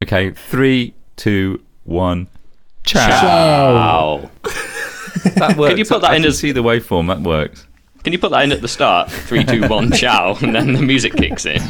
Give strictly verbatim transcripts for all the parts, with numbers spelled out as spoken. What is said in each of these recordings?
Okay, three, two, one. Ciao. Ciao. That works. Can you put that I in can as see the waveform? That works. Can you put that in at the start? Three, two, one, ciao, and then the music kicks in.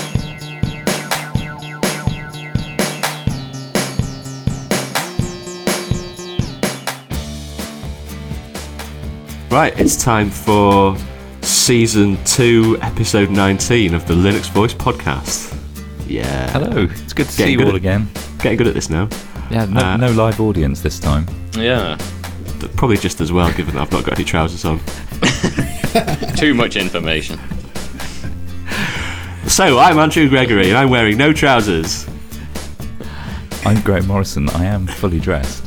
Right, it's time for season two, episode nineteen of the Linux Voice podcast. Yeah. Hello. It's good to Getting see you good all at- again. Getting good at this now. Yeah, no, Uh, no live audience this time. Yeah. Probably just as well, given that I've not got any trousers on. Too much information. So, I'm Andrew Gregory, and I'm wearing no trousers. I'm Graham Morrison. I am fully dressed.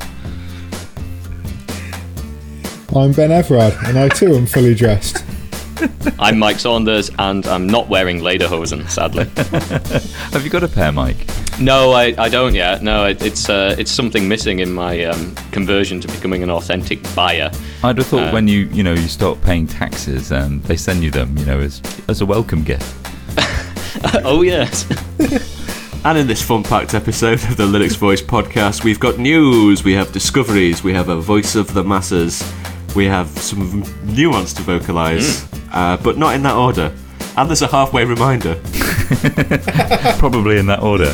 I'm Ben Everard, and I too am fully dressed. I'm Mike Saunders, and I'm not wearing lederhosen, sadly. Have you got a pair, Mike? No, I, I don't yet. No, it, it's uh, it's something missing in my um, conversion to becoming an authentic buyer. I'd have thought Uh, when you, you know, you start paying taxes, and they send you them, you know, as as a welcome gift. Oh, yes. And in this fun-packed episode of the Linux Voice podcast, we've got news, we have discoveries, we have a voice of the masses, we have some nuance to vocalise, mm. uh, but not in that order. And there's a halfway reminder. Probably in that order.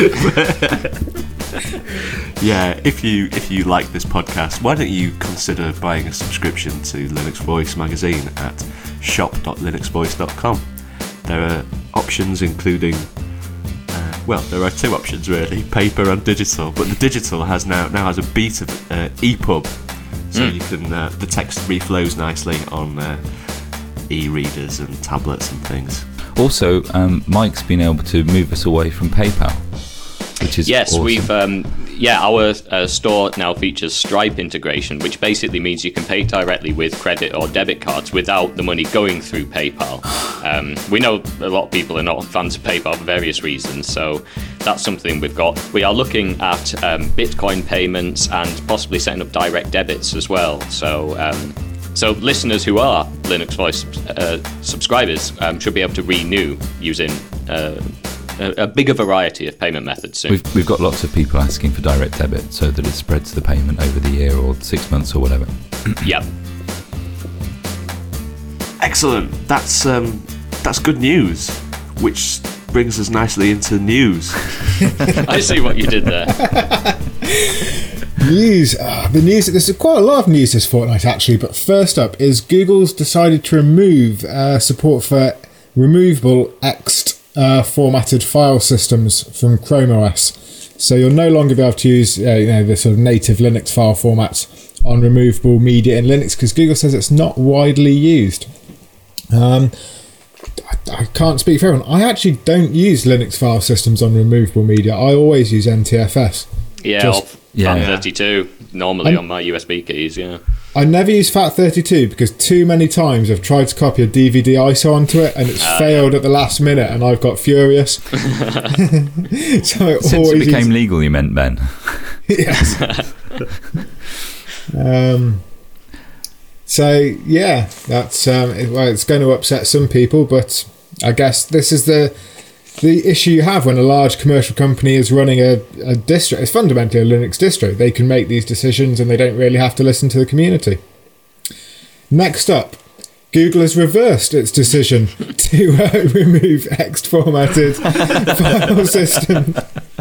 Yeah, if you if you like this podcast, why don't you consider buying a subscription to Linux Voice magazine at shop dot linux voice dot com. There are options including, uh, well, there are two options really, paper and digital. But the digital has now now has a beta uh, E P U B, so mm. you can uh, the text reflows nicely on uh, e-readers and tablets and things. Also, um, Mike's been able to move us away from PayPal, which is Yes, awesome. we've um, yeah, our uh, store now features Stripe integration, which basically means you can pay directly with credit or debit cards without the money going through PayPal. Um, we know a lot of people are not fans of PayPal for various reasons, so that's something we've got. We are looking at um, Bitcoin payments and possibly setting up direct debits as well. So. Um, So listeners who are Linux Voice uh, subscribers um, should be able to renew using uh, a, a bigger variety of payment methods soon. We've, we've got lots of people asking for direct debit so that it spreads the payment over the year or six months or whatever. Yep. Excellent. That's um, that's good news, which brings us nicely into news. I see what you did there. News. Uh, the news. There's quite a lot of news this fortnight, actually. But first up is Google's decided to remove uh, support for removable X uh, formatted file systems from Chrome O S. So you'll no longer be able to use uh, you know, the sort of native Linux file formats on removable media in Linux because Google says it's not widely used. Um, I, I can't speak for everyone. I actually don't use Linux file systems on removable media. I always use N T F S. Yeah, Just- or yeah. FAT thirty-two normally I'm- on my U S B keys, yeah. I never use FAT thirty-two because too many times I've tried to copy a D V D I S O onto it and it's Uh, failed at the last minute and I've got furious. so it Since always it became use- legal, you meant, Ben? yes. um, so yeah, that's um, it, well, it's going to upset some people, but I guess this is the the issue you have when a large commercial company is running a, a distro. It's fundamentally a Linux distro. They can make these decisions and they don't really have to listen to the community. Next up, Google has reversed its decision to uh, remove X formatted file systems.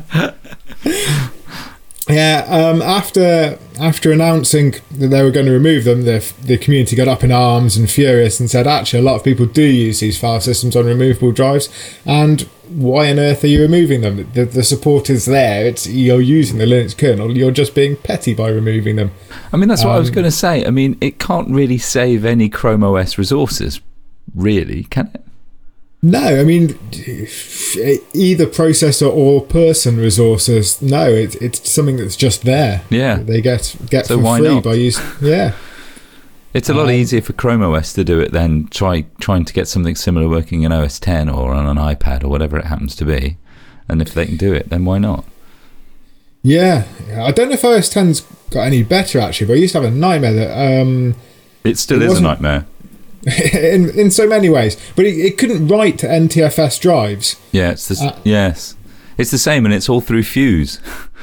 Yeah, um, after after announcing that they were going to remove them, the the community got up in arms and furious and said, actually, a lot of people do use these file systems on removable drives, and why on earth are you removing them? The, the support is there. It's you're using the Linux kernel. You're just being petty by removing them. I mean, that's what I was Um, going to say. I mean, it can't really save any Chrome O S resources, really, can it? No, I mean, either processor or person resources. No, it, it's something that's just there. Yeah. They get get So for why free not? by using. Yeah. It's a lot Um, easier for Chrome O S to do it than try trying to get something similar working in O S ten or on an iPad or whatever it happens to be. And if they can do it, then why not? Yeah, I don't know if O S ten's got any better actually, but I used to have a nightmare that um, It still It is a wasn't- nightmare. in in so many ways. But it, it couldn't write to N T F S drives. Yeah, it's this, Uh, yes. It's the same, and it's all through Fuse.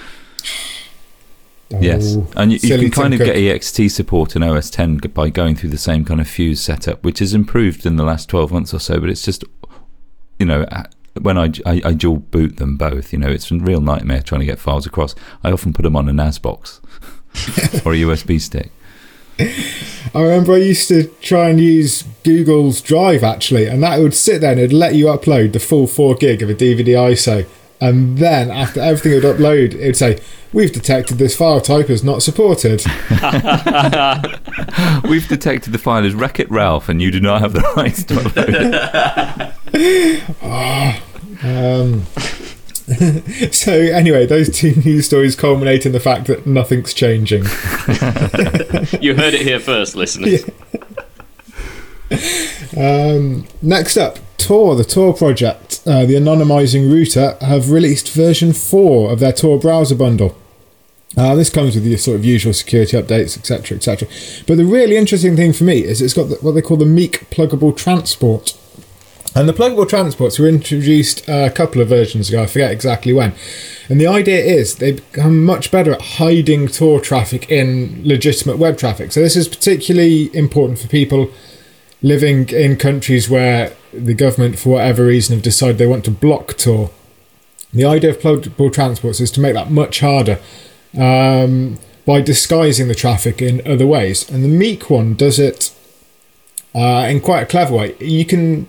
Oh, yes, and you, you silly can kind Tim of Cook. get E X T support in O S ten by going through the same kind of Fuse setup, which has improved in the last twelve months or so. But it's just, you know, when I, I, I dual boot them both, you know, it's a real nightmare trying to get files across. I often put them on a N A S box or a U S B stick. I remember I used to try and use Google's Drive, actually, and that would sit there and it'd let you upload the full four gig of a D V D I S O. And then, after everything it would upload, it would say, "We've detected this file type as not supported." We've detected the file as Wreck-It Ralph, and you do not have the rights to upload it. um, so, anyway, those two news stories culminate in the fact that nothing's changing. You heard it here first, listeners. Yeah. Um, next up, Tor, the Tor project, uh, the anonymizing router, have released version four of their Tor browser bundle. Uh, this comes with your sort of usual security updates, et cetera, et cetera. But the really interesting thing for me is it's got the, what they call the Meek pluggable transport. And the pluggable transports were introduced uh, a couple of versions ago, I forget exactly when. And the idea is they've become much better at hiding Tor traffic in legitimate web traffic. So this is particularly important for people living in countries where the government, for whatever reason, have decided they want to block Tor. The idea of pluggable transports is to make that much harder um, by disguising the traffic in other ways. And the Meek one does it uh, in quite a clever way. You can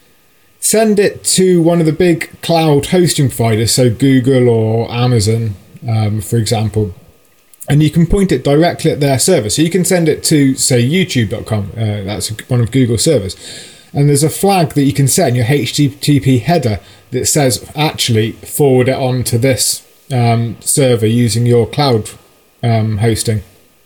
send it to one of the big cloud hosting providers, so Google or Amazon, um, for example, and you can point it directly at their server. So you can send it to, say, YouTube dot com. Uh, that's one of Google's servers. And there's a flag that you can set in your H T T P header that says, actually, forward it on to this um, server using your cloud um, hosting.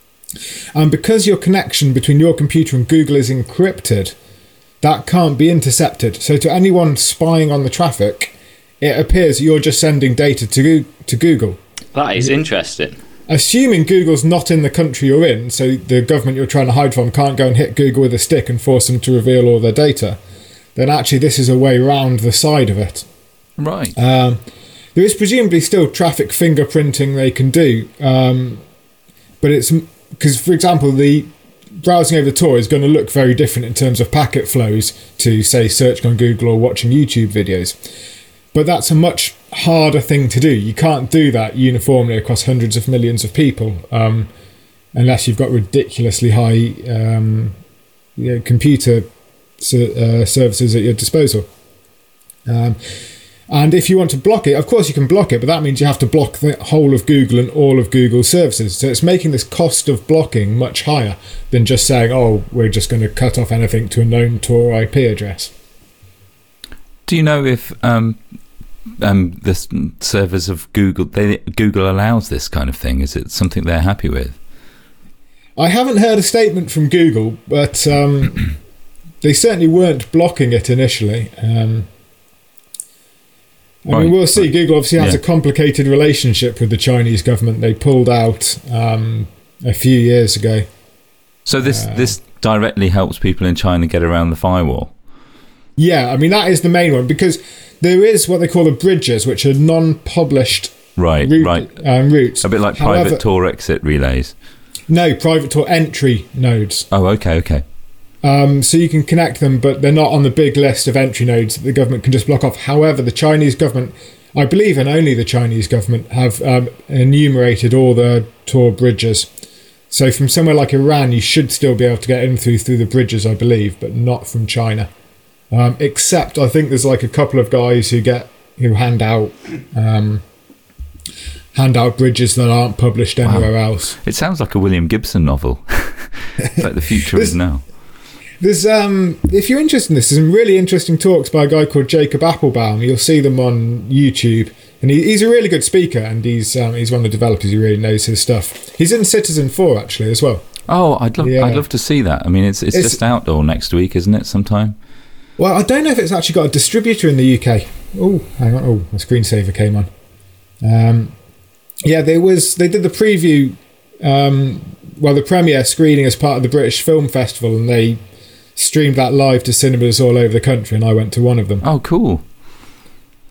And because your connection between your computer and Google is encrypted, that can't be intercepted. So to anyone spying on the traffic, it appears you're just sending data to to Google. That is interesting. Assuming Google's not in the country you're in, so the government you're trying to hide from can't go and hit Google with a stick and force them to reveal all their data, then actually this is a way around the side of it. Right. Um, there is presumably still traffic fingerprinting they can do, um, but it's because, for example, the browsing over Tor is going to look very different in terms of packet flows to, say, searching on Google or watching YouTube videos. But that's a much harder thing to do. You can't do that uniformly across hundreds of millions of people um, unless you've got ridiculously high um, you know, computer uh, services at your disposal. Um, and if you want to block it, of course you can block it, but that means you have to block the whole of Google and all of Google's services. So it's making this cost of blocking much higher than just saying, oh, we're just going to cut off anything to a known Tor I P address. Do you know if um, um, the s- servers of Google, they, Google allows this kind of thing? Is it something they're happy with? I haven't heard a statement from Google, but um, they certainly weren't blocking it initially. Um, I Right, mean, we'll see. right. Google obviously has Yeah. a complicated relationship with the Chinese government. They pulled out um, a few years ago. So this Uh, this directly helps people in China get around the firewall. Yeah, I mean, that is the main one, because there is what they call the bridges, which are non-published Right, route, right. um, routes. A bit like However- private Tor exit relays. No, private Tor entry nodes. Oh, okay, okay. Um, so you can connect them, but they're not on the big list of entry nodes that the government can just block off. However, the Chinese government, I believe, and only the Chinese government, have um, enumerated all the Tor bridges. So from somewhere like Iran, you should still be able to get in through through the bridges, I believe, but not from China. Um, except I think there's like a couple of guys who get who hand out um, hand out bridges that aren't published anywhere else. It sounds like a William Gibson novel. It's like the future is now. There's, um, if you're interested in this, there's some really interesting talks by a guy called Jacob Applebaum. You'll see them on YouTube, and he, he's a really good speaker, and he's um, he's one of the developers who really knows his stuff. He's in Citizen four actually as well. Oh, I'd love, Yeah. I'd love to see that. I mean, it's, it's It's- just outdoor next week, isn't it? Sometime. Well, I don't know if it's actually got a distributor in the U K. Oh, hang on. Oh, my screensaver came on. Um, yeah, there was. They did the preview, um, well, the premiere screening as part of the British Film Festival, and they streamed that live to cinemas all over the country, and I went to one of them. Oh, cool.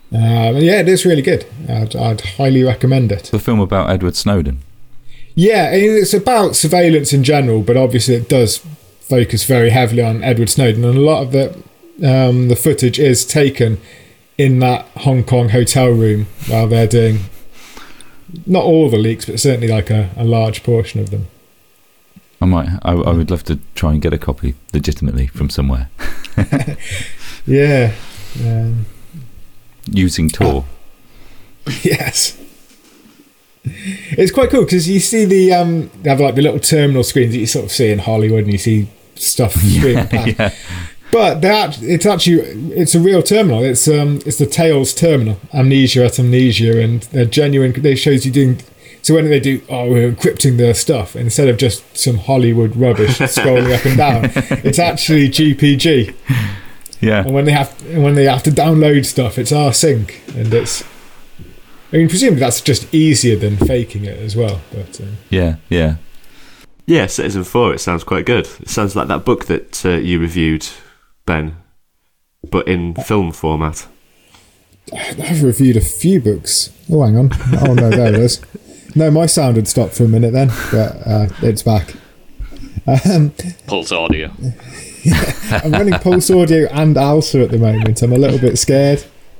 Um, and yeah, it is really good. I'd, I'd highly recommend it. The film about Edward Snowden. Yeah, I mean, it's about surveillance in general, but obviously it does focus very heavily on Edward Snowden, and a lot of the um, the footage is taken in that Hong Kong hotel room while they're doing, not all the leaks, but certainly like a, a large portion of them. I might. I, I would love to try and get a copy legitimately from somewhere. Yeah. Um, Using Tor. Uh, yes. It's quite cool because you see the um, they have like the little terminal screens that you sort of see in Hollywood, and you see stuff streaming past. Yeah. But that it's actually it's a real terminal. It's um it's the Tails terminal, Amnesia at Amnesia, and they're genuine. They shows you doing. So when they do, oh, we're encrypting the stuff instead of just some Hollywood rubbish scrolling up and down. It's actually G P G. Yeah. And when they have when they have to download stuff, it's rsync, and it's. I mean, presumably that's just easier than faking it as well. But um, yeah, yeah, yeah. Citizen Four. It sounds quite good. It sounds like that book that uh, you reviewed, Ben, but in film format. I've reviewed a few books. Oh, hang on. Oh no, there it is. No, my sound had stopped for a minute then, but uh, it's back. Um, Pulse Audio. Yeah, I'm running Pulse Audio and ALSA at the moment. I'm a little bit scared.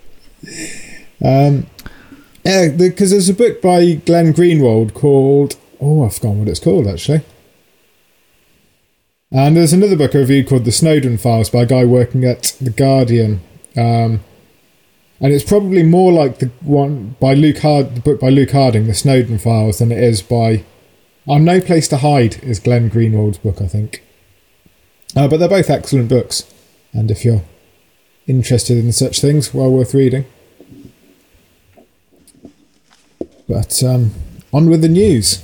Um, yeah, because the, there's a book by Glenn Greenwald called... Oh, I've forgotten what it's called, actually. And there's another book I reviewed called The Snowden Files by a guy working at The Guardian. Um, and it's probably more like the one by Luke Hard, the book by Luke Harding, The Snowden Files, than it is by... Oh, No Place to Hide is Glenn Greenwald's book, I think. Uh, but they're both excellent books. And if you're interested in such things, well worth reading. But um, on with the news.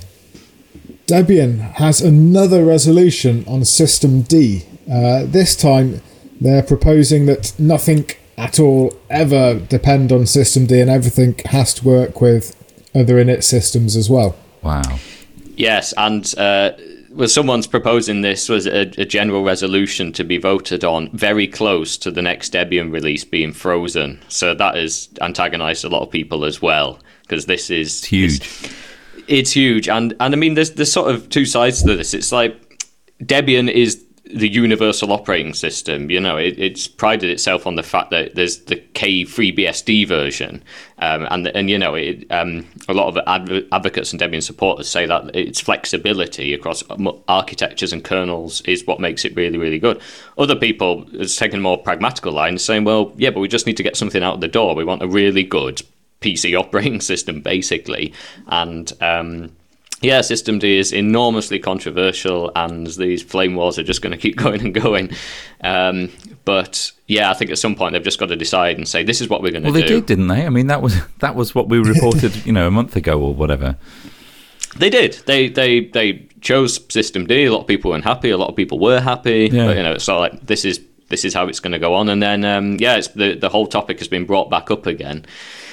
Debian has another resolution on System D. Uh, this time they're proposing that nothing at all ever depend on System D, and everything has to work with other init systems as well. Wow. Yes, and uh, well, someone's proposing this was a, a general resolution to be voted on very close to the next Debian release being frozen. So that has antagonised a lot of people as well, because this is it's huge. It's, it's huge, and and I mean, there's there's sort of two sides to this. It's like Debian is the universal operating system. You know, it, it's prided itself on the fact that there's the K free B S D version, um, and and you know, it, um, a lot of adv- advocates and Debian supporters say that its flexibility across architectures and kernels is what makes it really, really good. Other people have taken a more pragmatical line, saying, well, yeah, but we just need to get something out of the door. We want a really good P C operating system, basically, and um, yeah, Systemd is enormously controversial, and these flame wars are just going to keep going and going. Um, but yeah, I think at some point they've just got to decide and say, this is what we're going to well, do. Well, they did, didn't they? I mean, that was that was what we reported, you know, a month ago or whatever. They did. They they they chose Systemd. A lot of people weren't happy. A lot of people were happy. Yeah. But you know, it's sort of like this is this is how it's going to go on. And then um, yeah, it's the the whole topic has been brought back up again.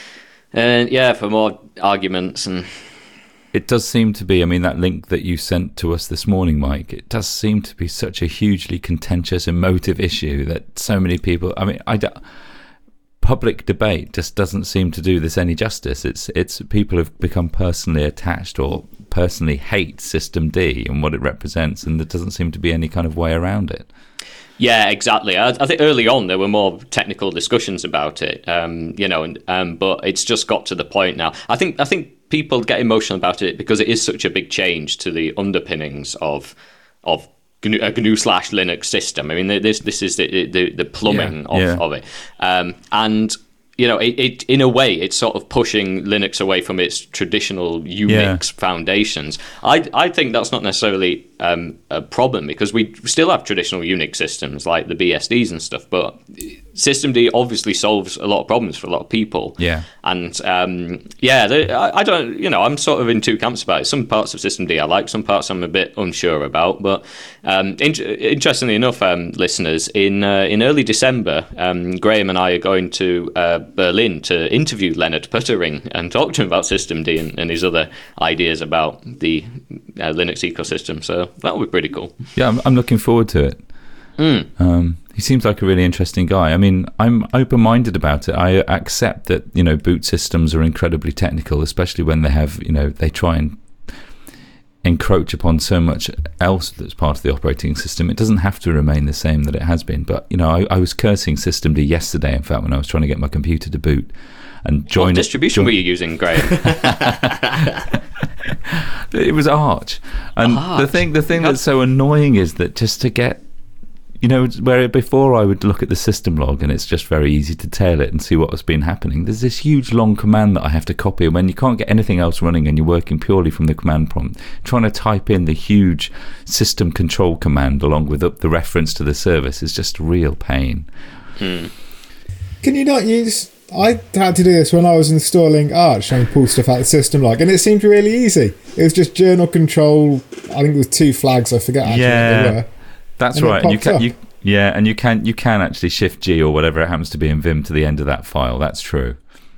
And yeah, for more arguments. And it does seem to be, I mean, that link that you sent to us this morning, Mike, it does seem to be such a hugely contentious, emotive issue that so many people, I mean, I don't, public debate just doesn't seem to do this any justice. It's it's people have become personally attached or personally hate Systemd and what it represents, and there doesn't seem to be any kind of way around it. Yeah, exactly. I, I think early on there were more technical discussions about it, um, you know, and um, but it's just got to the point now. I think I think people get emotional about it because it is such a big change to the underpinnings of of G N U, a G N U slash Linux system. I mean, this this is the the, the plumbing yeah, of, yeah. of it, um, and you know, it, it in a way it's sort of pushing Linux away from its traditional Unix yeah. foundations. I I think that's not necessarily um, a problem because we still have traditional Unix systems like the B S Ds and stuff, but Systemd obviously solves a lot of problems for a lot of people. Yeah. And um, yeah, the, I, I don't, you know, I'm sort of in two camps about it. Some parts of Systemd I like, some parts I'm a bit unsure about. But um, in, interestingly enough, um, listeners, in uh, in early December, um, Graham and I are going to uh, Berlin to interview Leonard Pöttering and talk to him about Systemd and, and his other ideas about the uh, Linux ecosystem. So that would be pretty cool. Yeah, I'm, I'm looking forward to it. Mm. Um, he seems like a really interesting guy. I mean, I'm open-minded about it. I accept that, you know, boot systems are incredibly technical, especially when they have, you know, they try and encroach upon so much else that's part of the operating system. It doesn't have to remain the same that it has been. But, you know, I, I was cursing systemd yesterday, in fact, when I was trying to get my computer to boot. And join what it, distribution join- were you using, Graham? It was Arch. And Arch. the thing the thing that's so annoying is that just to get, you know, where before I would look at the system log and it's just very easy to tail it and see what has been happening, there's this huge long command that I have to copy, and when you can't get anything else running and you're working purely from the command prompt, trying to type in the huge system control command along with the reference to the service is just a real pain. Hmm. Can you not use... I had to do this when I was installing Arch, trying to pull stuff out of the system log, and it seemed really easy. It was just journal control. I think there was two flags. I forget actually Yeah. what they were. That's And it right. And you pops can up. you yeah, and you can you can actually shift G or whatever it happens to be in Vim to the end of that file. That's true.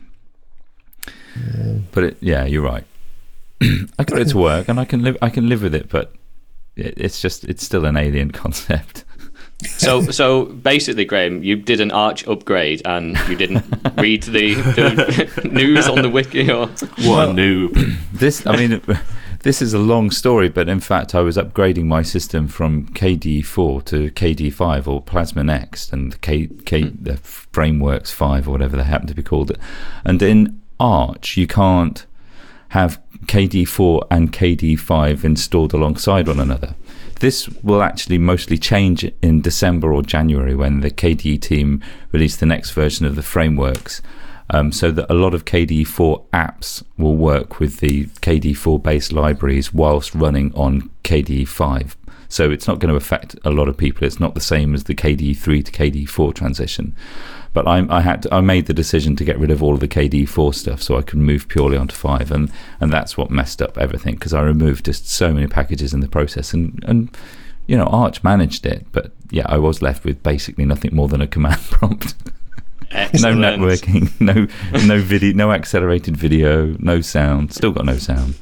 Yeah. But it, yeah, you're right. I got it to work, and I can live. I can live with it, but it, it's just it's still an alien concept. So, so basically, Graham, you did an Arch upgrade and you didn't read the, the news on the wiki, or What a noob. This, I mean, this is a long story, but in fact, I was upgrading my system from K D four to K D five or Plasma Next, and K, K the Frameworks five or whatever they happen to be called. And in Arch, you can't have K D four and K D five installed alongside one another. This will actually mostly change in December or January when the K D E team release the next version of the frameworks, um, so that a lot of K D E four apps will work with the K D E four base libraries whilst running on K D E five. So it's not going to affect a lot of people. It's not the same as the K D E three to K D E four transition. But I, I had to, I made the decision to get rid of all of the K D E four stuff so I could move purely onto five, and, and that's what messed up everything, because I removed just so many packages in the process, and, and you know, Arch managed it, but yeah, I was left with basically nothing more than a command prompt. No Excellent. networking, no no video, no accelerated video, no sound. Still got no sound.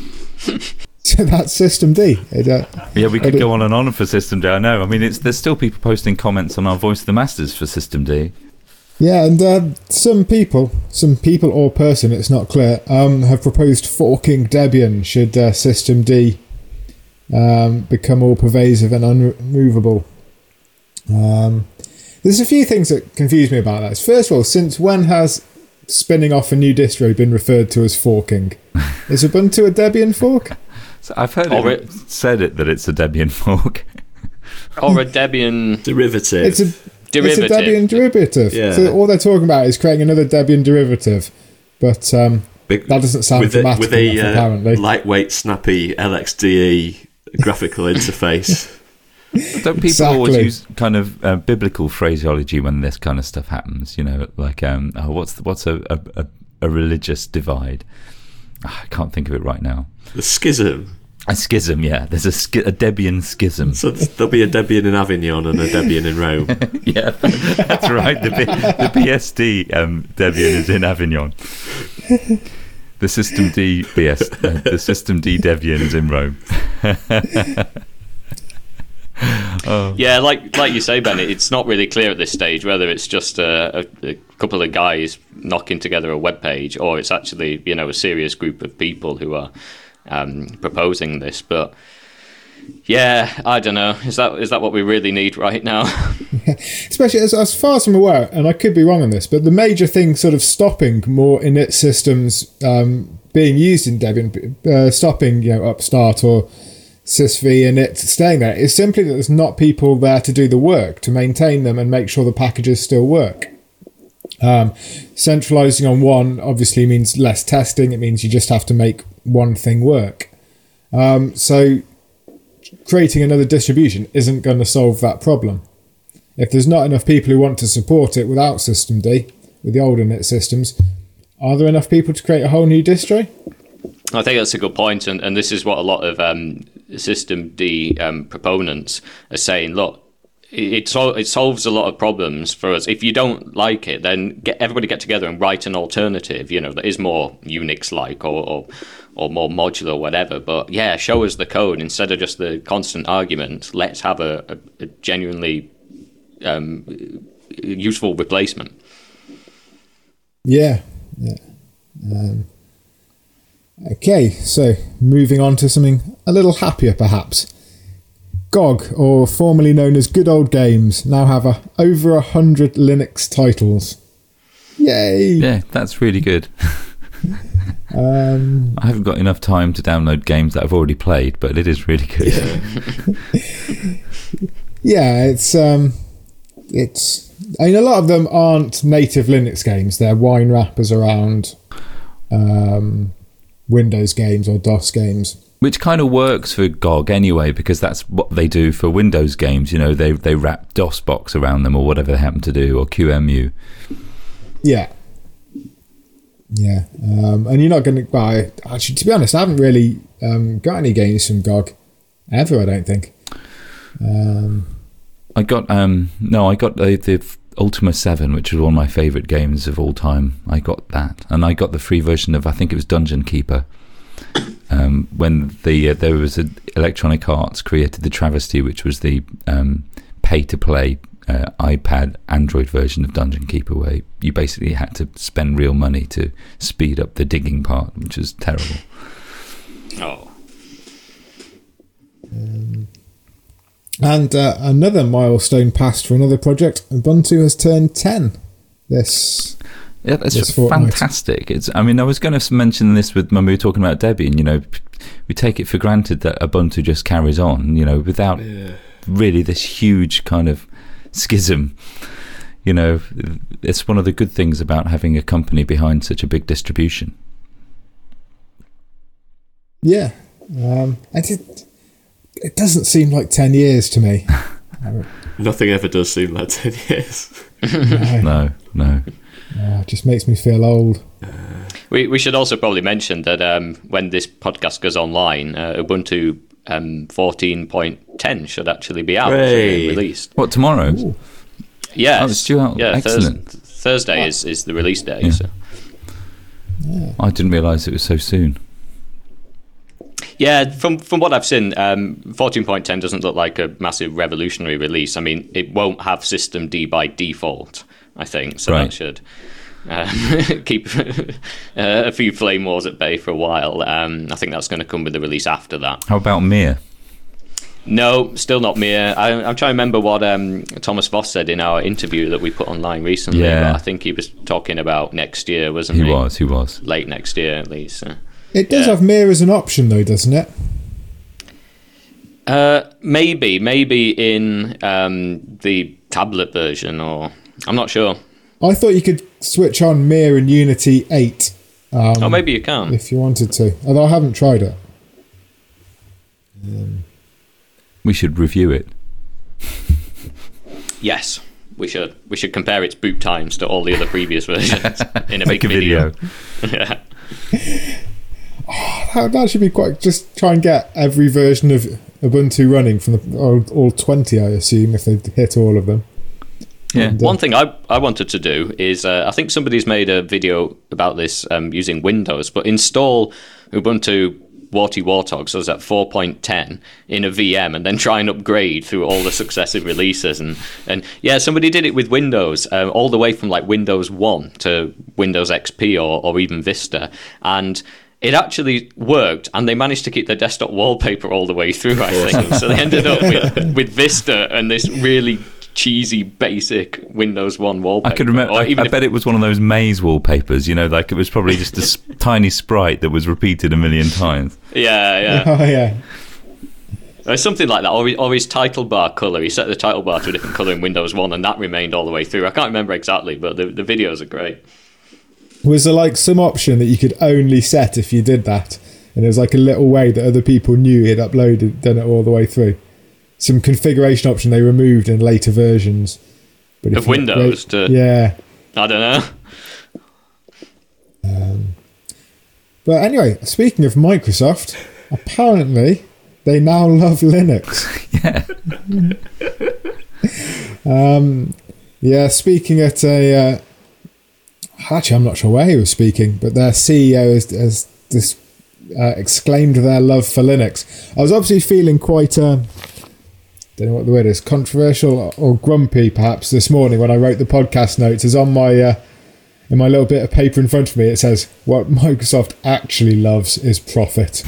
So that's systemd. It, uh, Yeah, we could it- go on and on for systemd. I know. I mean, it's there's still people posting comments on our Voice of the Masters for systemd. Yeah, and uh, some people, some people or person, it's not clear, um, have proposed forking Debian should uh, systemd um, become all pervasive and unmovable. Um, there's a few things that confuse me about that. First of all, since when has spinning off a new distro been referred to as forking? Is Ubuntu a Debian fork? So I've heard Or it, it- said it that it's a Debian fork. Or a Debian Derivative. It's a derivative. It's a Debian derivative. Yeah. So all they're talking about is creating another Debian derivative, but um, Big- that doesn't sound with a, dramatic with a enough, uh, apparently. lightweight, snappy L X D E graphical interface. Don't people Exactly. always use kind of uh, biblical phraseology when this kind of stuff happens? You know, like um, oh, what's the, what's a, a, a, a religious divide? Ah, I can't think of it right now. The schism. A schism, yeah. There's a, schi- a Debian schism. So there'll be a Debian in Avignon and a Debian in Rome. Yeah, that's right. The, B- the B S D um, Debian is in Avignon. The systemd B S, uh, the systemd Debian is in Rome. Oh. Yeah, like like you say, Ben, it's not really clear at this stage whether it's just a, a, a couple of guys knocking together a web page, or it's actually, you know, a serious group of people who are um, proposing this. But yeah, I don't know. Is that is that what we really need right now? Especially as, as far as I'm aware, and I could be wrong on this, but the major thing sort of stopping more init systems um, being used in Debian, uh, stopping, you know, Upstart or sysv init staying there, is simply that there's not people there to do the work, to maintain them and make sure the packages still work. Um, centralizing on one obviously means less testing. It means you just have to make one thing work. Um, so creating another distribution isn't going to solve that problem. If there's not enough people who want to support it without systemd, with the old init systems, are there enough people to create a whole new distro? I think that's a good point, and, and this is what a lot of um, systemd um, proponents are saying. Look, it, sol- it solves a lot of problems for us. If you don't like it, then get everybody get together and write an alternative, you know, that is more Unix-like or, or, or more modular or whatever. But yeah, show us the code instead of just the constant argument. Let's have a, a, a genuinely um, useful replacement. Yeah. Yeah. Um, okay, so moving on to something a little happier, perhaps. G O G, or formerly known as Good Old Games, now have a, over a hundred Linux titles. Yay! Yeah, that's really good. um, I haven't got enough time to download games that I've already played, but it is really good. Yeah, yeah it's um, it's. I mean, a lot of them aren't native Linux games. They're wine wrappers around um, Windows games or DOS games. Which kind of works for G O G anyway, because that's what they do for Windows games. You know, they they wrap DOSBox around them or whatever they happen to do, or Q M U. Yeah. Yeah. Um, and you're not going to buy... Actually, to be honest, I haven't really um, got any games from G O G ever, I don't think. Um, I got... um No, I got the, the Ultima seven, which was one of my favourite games of all time. I got that. And I got the free version of, I think it was Dungeon Keeper. Um, when the uh, there was a, Electronic Arts created the Travesty, which was the um, pay-to-play uh, iPad Android version of Dungeon Keeper, where you basically had to spend real money to speed up the digging part, which was terrible. Oh. Um, and uh, another milestone passed for another project. Ubuntu has turned ten. This. Yeah, that's fantastic. It's. I mean, I was going to mention this with when we were talking about Debian. You know, we take it for granted that Ubuntu just carries on. You know, without yeah. really this huge kind of schism. You know, it's one of the good things about having a company behind such a big distribution. Yeah, um, and it it doesn't seem like ten years to me. Nothing ever does seem like ten years. No, no. no. Uh, it just makes me feel old. We we should also probably mention that um, when this podcast goes online, uh, Ubuntu um, fourteen point ten should actually be out, Hooray. released. What, tomorrow? Ooh. Yes. Oh, it's due out. Yeah, excellent. Thurs- Thursday oh. is, is the release day. Yeah. So. Yeah. I didn't realise it was so soon. Yeah, from from what I've seen, um, fourteen point ten doesn't look like a massive revolutionary release. I mean, it won't have systemd by default, I think, so right. that should uh, keep uh, a few flame wars at bay for a while. Um, I think that's going to come with the release after that. How about Mir? No, still not Mir. I, I'm trying to remember what um, Thomas Voss said in our interview that we put online recently. Yeah. But I think he was talking about next year, wasn't he? He was, he was. Late next year, at least. So. It does Yeah. have Mir as an option, though, doesn't it? Uh, maybe, maybe in um, the tablet version, or I'm not sure. I thought you could switch on Mir in Unity eight. Um, Oh, maybe you can. if you wanted to. Although I haven't tried it. Um, We should review it. Yes, we should. We should compare its boot times to all the other previous versions in a Make big a video. yeah. that, that should be quite... Just try and get every version of Ubuntu running from the all, all twenty, I assume, if they hit all of them. Yeah. And, uh, One thing I, I wanted to do is, uh, I think somebody's made a video about this um, using Windows, but install Ubuntu Warty Warthog, so it's at four point ten in a V M, and then try and upgrade through all the successive releases. And, and yeah, somebody did it with Windows, um, all the way from like Windows one to Windows X P or, or even Vista. And it actually worked, and they managed to keep their desktop wallpaper all the way through, I think. So they ended up with, with Vista and this really cheesy, basic Windows one wallpaper. I could remember. Or I, even I if- bet it was one of those maze wallpapers. You know, like it was probably just a s- tiny sprite that was repeated a million times. Yeah, yeah. Oh, yeah. Or something like that. Or, or his title bar colour. He set the title bar to a different colour in Windows one, and that remained all the way through. I can't remember exactly, but the, the videos are great. Was there like some option that you could only set if you did that? And there was like a little way that other people knew he'd uploaded, done it all the way through. Some configuration option they removed in later versions. But if Of you Windows upgrade- to- Yeah. I don't know. Um, but anyway, speaking of Microsoft, apparently they now love Linux. Yeah. Um, yeah, speaking at a... Uh, actually, I'm not sure where he was speaking, but their C E O has, has this, uh, exclaimed their love for Linux. I was obviously feeling quite... Uh, don't know what the word is, controversial or grumpy perhaps this morning when I wrote the podcast notes. As on my uh, in my little bit of paper in front of me, it says what Microsoft actually loves is profit.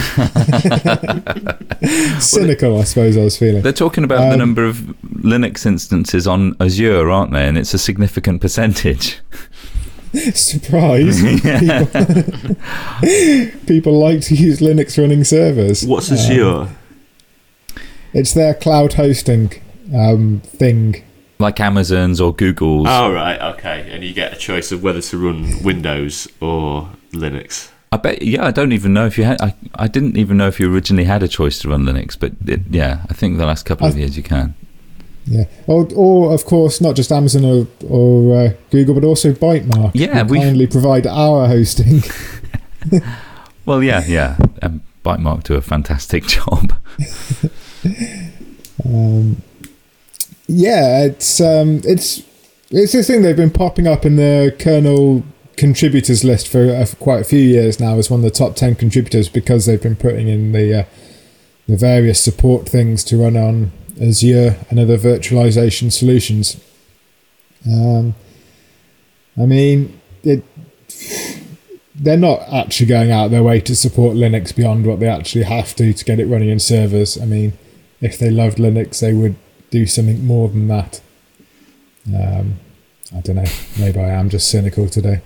Cynical, I suppose I was feeling. They're talking about um, the number of Linux instances on Azure, aren't they? And it's a significant percentage. Surprise. people, people like to use Linux running servers. What's Azure? Um, It's their cloud hosting um, thing. Like Amazon's or Google's. Oh, right, okay. And you get a choice of whether to run Windows or Linux. I bet, yeah, I don't even know if you had, I, I didn't even know if you originally had a choice to run Linux, but it, yeah, I think the last couple of I, years you can. Yeah. Or, or, of course, not just Amazon or, or uh, Google, but also Bytemark. Yeah, we kindly provide our hosting. Well, yeah, yeah. Um, Bytemark do a fantastic job. um, yeah, it's um, it's it's this thing they've been popping up in the kernel contributors list for, uh, for quite a few years now as one of the top ten contributors because they've been putting in the uh, the various support things to run on Azure and other virtualization solutions. Um, I mean, it. They're not actually going out their way to support Linux beyond what they actually have to to get it running in servers. I mean, if they loved Linux, they would do something more than that. Um, I don't know. Maybe I am just cynical today.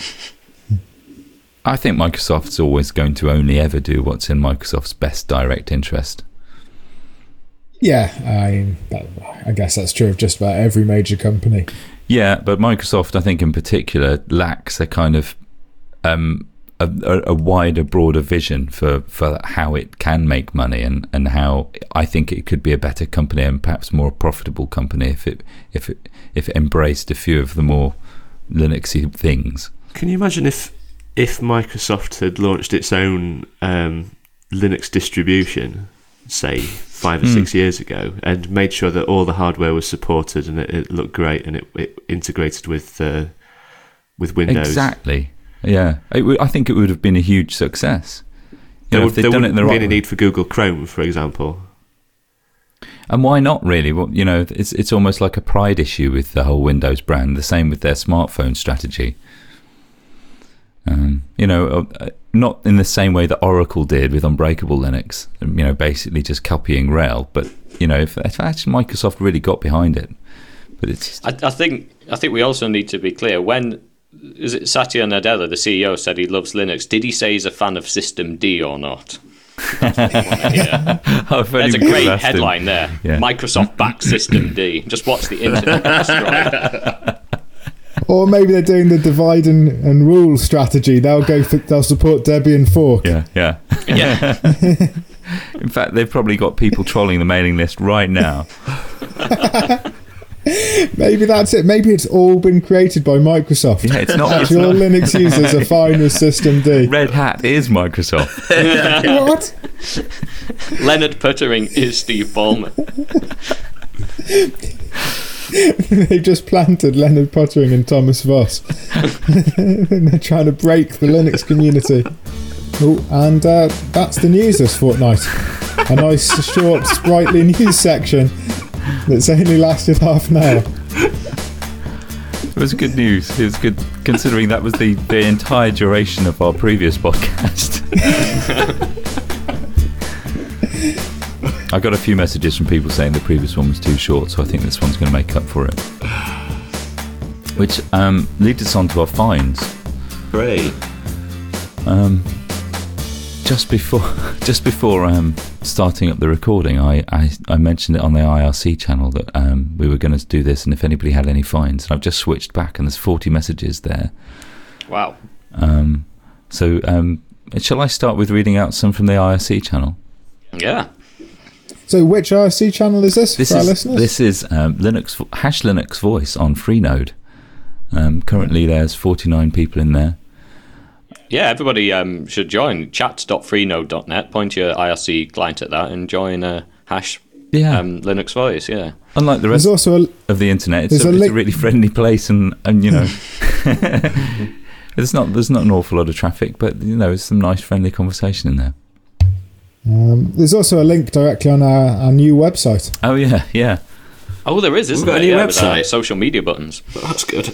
I think Microsoft's always going to only ever do what's in Microsoft's best direct interest. Yeah, I, that, I guess that's true of just about every major company. Yeah, but Microsoft, I think in particular, lacks a kind of Um, a, a wider, broader vision for, for how it can make money and, and how I think it could be a better company and perhaps more profitable company if it if it if it embraced a few of the more Linuxy things. Can you imagine if if Microsoft had launched its own um, Linux distribution, say five or mm. six years ago, and made sure that all the hardware was supported and it, it looked great and it, it integrated with uh, with Windows? Exactly. Yeah, it w- I think it would have been a huge success. You there know, would, if they'd there done it in the wouldn't right be any way. need for Google Chrome, for example. And why not, really? Well, you know, it's it's almost like a pride issue with the whole Windows brand. The same with their smartphone strategy. Um, you know, uh, not in the same way that Oracle did with Unbreakable Linux. You know, basically just copying RHEL. But you know, if, if actually Microsoft really got behind it, but it's. Just... I, I think I think we also need to be clear when. Is it Satya Nadella, the C E O, said he loves Linux? Did he say he's a fan of System D or not? That's what we want to hear. There's a great headline him. there. Yeah. Microsoft backs System D. Just watch the internet destroy. Or maybe they're doing the divide and, and rule strategy. They'll go for, they'll support Debian Fork. Yeah, yeah, yeah. In fact, they've probably got people trolling the mailing list right now. Maybe that's it. Maybe it's all been created by Microsoft. Yeah, it's not. Actually, all Linux users are fine with System D. Red Hat is Microsoft. What? Leonard Puttering is Steve Ballmer. They've just planted Leonard Puttering and Thomas Voss. And they're trying to break the Linux community. Oh, and uh, that's the news this fortnight. A nice, short, sprightly news section that's only lasted half an hour. It was good news. It was good considering that was the, the entire duration of our previous podcast. I got a few messages from people saying the previous one was too short, so I think this one's going to make up for it. Which um, leads us on to our finds. Great. Um, just before, just before um, starting up the recording, I, I, I mentioned it on the I R C channel that um, we were going to do this, and if anybody had any finds, and I've just switched back, and there's forty messages there. Wow. Um, so, um, shall I start with reading out some from the I R C channel? Yeah. So, which I R C channel is this, this for is, our listeners? This is um, Linux hash Linux Voice on Freenode. Um, currently, there's forty-nine people in there. Yeah, everybody um, should join chat dot freenode dot net. Point your I R C client at that and join uh, hash Yeah. um, Linux Voice. Yeah. Unlike the There's rest also a, of the internet, it's, there's a, a it's link- a really friendly place, and, and you know, there's not there's not an awful lot of traffic, but you know, there's some nice friendly conversation in there. um, there's also a link directly on our, our new website. Oh yeah, yeah. Oh, there is, isn't got a there? new Yeah, with, uh, website. social media buttons. That's good.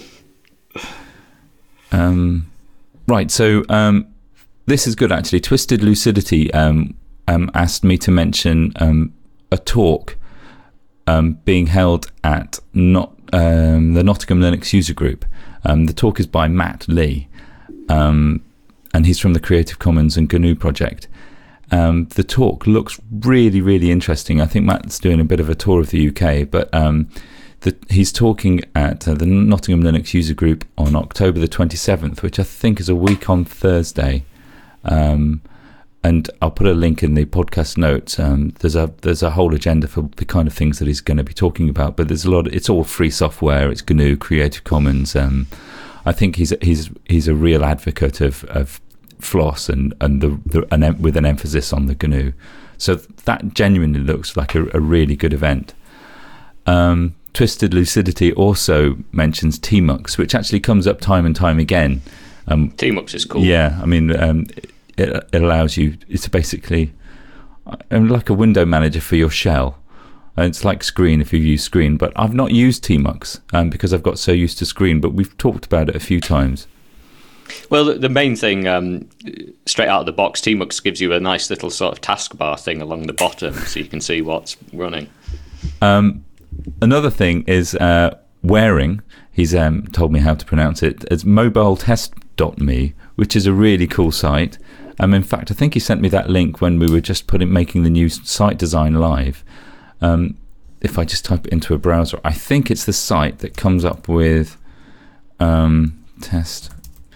Um, right, so um, this is good actually. Twisted Lucidity um, um, asked me to mention um, a talk um, being held at not um, the Nottingham Linux User Group. Um, the talk is by Matt Lee, um, and he's from the Creative Commons and G N U project. Um, the talk looks really, really interesting. I think Matt's doing a bit of a tour of the U K, but um, the, he's talking at uh, the Nottingham Linux User Group on October the twenty-seventh, which I think is a week on Thursday. Um, and I'll put a link in the podcast notes. Um, there's a there's a whole agenda for the kind of things that he's going to be talking about. But there's a lot. Of, it's all free software. It's G N U, Creative Commons. Um, I think he's he's he's a real advocate of of Floss and and the, the an em- with an emphasis on the G N U. So that genuinely looks like a, a really good event. Um, Twisted Lucidity also mentions Tmux, which actually comes up time and time again. Um, Tmux is cool. Yeah, I mean, um, it, it allows you. It's basically uh, like a window manager for your shell. And it's like Screen if you use Screen, but I've not used Tmux um, because I've got so used to Screen. But we've talked about it a few times. Well, the, the main thing, um, straight out of the box, Tmux gives you a nice little sort of taskbar thing along the bottom, so you can see what's running. Um, another thing is uh, Waring. He's um, told me how to pronounce it. It's mobile test dot me, which is a really cool site. Um, in fact, I think he sent me that link when we were just putting making the new site design live. Um, if I just type it into a browser, I think it's the site that comes up with um, test.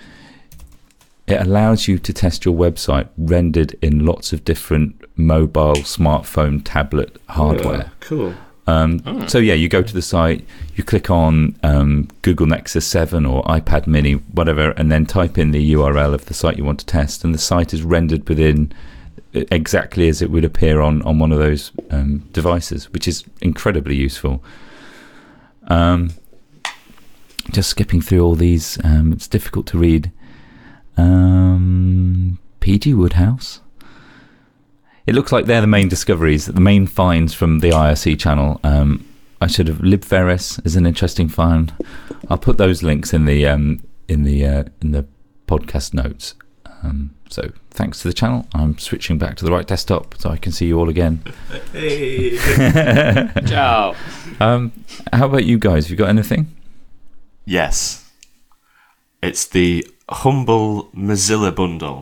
It allows you to test your website rendered in lots of different mobile, smartphone, tablet hardware. Oh, cool. Um, oh. So yeah, you go to the site, you click on um, Google Nexus seven or iPad Mini, whatever, and then type in the U R L of the site you want to test, and the site is rendered within exactly as it would appear on, on one of those um, devices, which is incredibly useful. Um, just skipping through all these, um, it's difficult to read. Um, P G Woodhouse. It looks like they're the main discoveries, the main finds from the I R C channel. Um, I should have libveris is an interesting find. I'll put those links in the um, in the uh, in the podcast notes. Um, so thanks to the channel. I'm switching back to the right desktop so I can see you all again. Hey. Ciao. Um, how about you guys? Have you got anything? Yes. It's the Humble Mozilla Bundle.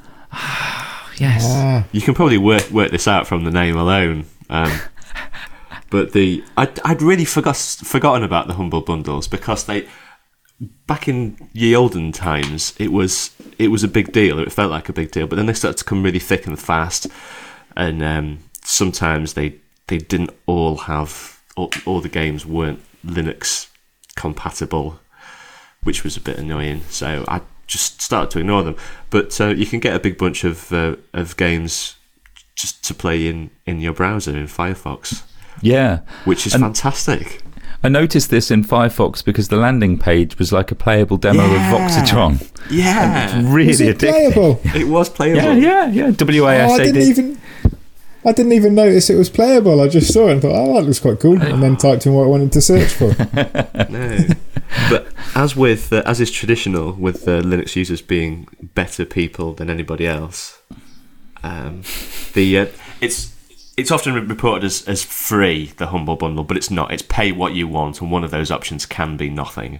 Yes. Ah, You can probably work work this out from the name alone. Um, but the I'd, I'd really forgot, forgotten about the Humble Bundles because they back in ye olden times it was it was a big deal. It felt like a big deal, but then they started to come really thick and fast, and um, sometimes they they didn't all have all, all the games weren't Linux compatible, which was a bit annoying. So I just started to ignore them. But uh, you can get a big bunch of uh, of games just to play in, in your browser in Firefox, Yeah. which is And- fantastic. I noticed this in Firefox because the landing page was like a playable demo Yeah. of Voxitron. Yeah, Really is it addictive. playable? it was playable. Yeah, yeah, yeah. W A Oh, S I A didn't D. even. I didn't even notice it was playable. I just saw it and thought, "Oh, that looks quite cool," and then typed in what I wanted to search for. No, but as with uh, as is traditional with uh, Linux users being better people than anybody else, um, the uh, it's it's often reported as, as free, the Humble Bundle, but it's not. It's pay what you want, and one of those options can be nothing.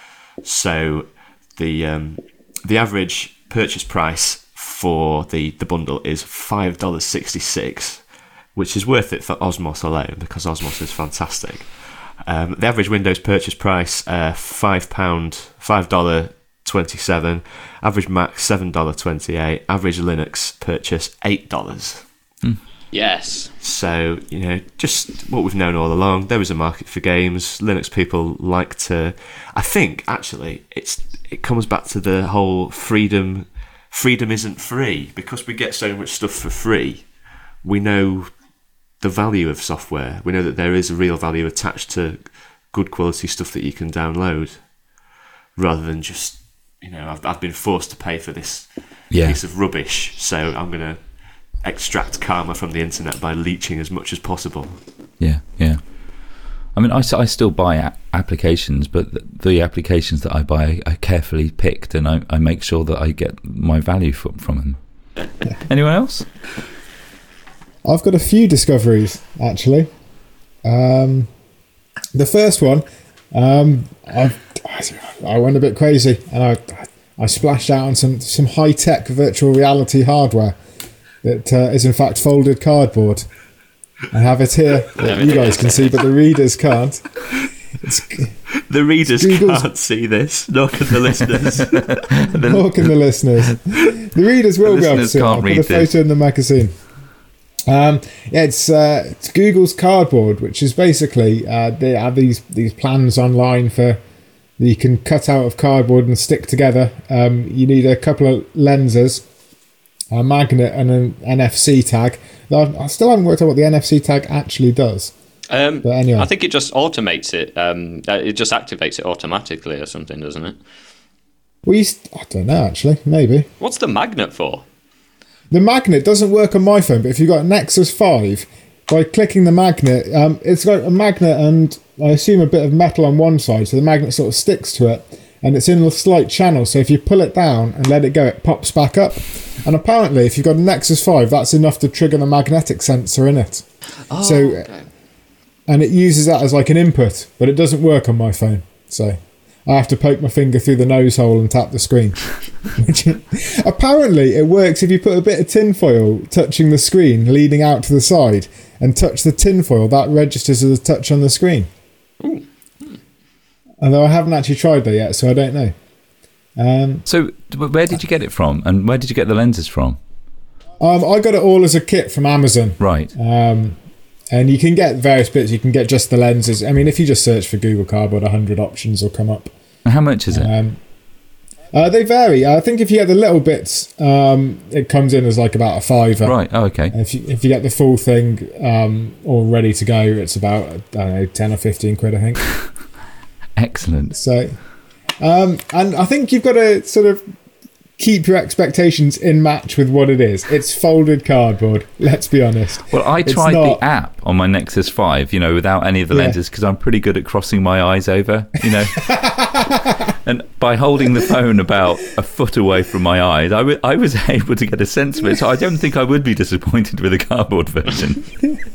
So the um, the average purchase price for the, the bundle is five dollars sixty-six, which is worth it for Osmos alone because Osmos is fantastic. Um, the average Windows purchase price uh, five pound five dollar twenty seven. Average Mac seven dollar twenty eight. Average Linux purchase eight dollars. Yes. So, you know, just what we've known all along. There is a market for games. Linux people like to. I think actually, it's it comes back to the whole freedom. Freedom isn't free because we get so much stuff for free. We know the value of software. We know that there is a real value attached to good quality stuff that you can download, rather than just, you know, I've, I've been forced to pay for this Yeah. piece of rubbish, so I'm going to extract karma from the internet by leeching as much as possible. Yeah, yeah. I mean, I, s- I still buy a- applications, but the, the applications that I buy are carefully picked, and I, I make sure that I get my value from, from them. Anyone else? I've got a few discoveries, actually. Um, the first one, um, I, I went a bit crazy, and I, I splashed out on some, some high-tech virtual reality hardware that uh, is in fact folded cardboard. I have it here that you guys can see, but the readers can't. It's, The readers Google's- can't see this, nor can the listeners. nor can the listeners. The readers will The be able to listeners see it. can't I'll put read a photo this. in the magazine. Um, yeah, it's uh, it's Google's Cardboard, which is basically uh, they have these these plans online for that you can cut out of cardboard and stick together. Um, you need a couple of lenses, a magnet, and an N F C tag. Though I still haven't worked out what the N F C tag actually does. Um, But anyway. I think it just automates it. Um, uh, it just activates it automatically or something, doesn't it? We st- I don't know actually, maybe. What's the magnet for? The magnet doesn't work on my phone, but if you've got Nexus five, by clicking the magnet, um, it's got a magnet and I assume a bit of metal on one side, so the magnet sort of sticks to it, and it's in a slight channel, so if you pull it down and let it go, it pops back up. And apparently, if you've got a Nexus five, that's enough to trigger the magnetic sensor in it. Oh, So, okay. and it uses that as like an input, but it doesn't work on my phone, so I have to poke my finger through the nose hole and tap the screen. Which apparently it works if you put a bit of tinfoil touching the screen, leading out to the side, and touch the tinfoil. That registers as a touch on the screen. Ooh. Although I haven't actually tried that yet, so I don't know. Um, So, d- where did you get it from, and where did you get the lenses from? um, I got it all as a kit from Amazon. Right. Um, and you can get various bits. You can get just the lenses. I mean, if you just search for Google Cardboard, one hundred options will come up. And how much is it? Um, uh, they vary. I think if you get the little bits, um, it comes in as like about a fiver. Right. Oh, okay. If you, if you get the full thing um, all ready to go, it's about, I don't know, ten or fifteen quid, I think. Excellent. So, um, and I think you've got to sort of keep your expectations in match with what it is. It's folded cardboard, let's be honest. Well, I It's tried not- the app on my Nexus five, you know, without any of the Yeah. lenses, because I'm pretty good at crossing my eyes over, you know. And by holding the phone about a foot away from my eyes, I, w- I was able to get a sense of it. So I don't think I would be disappointed with a cardboard version.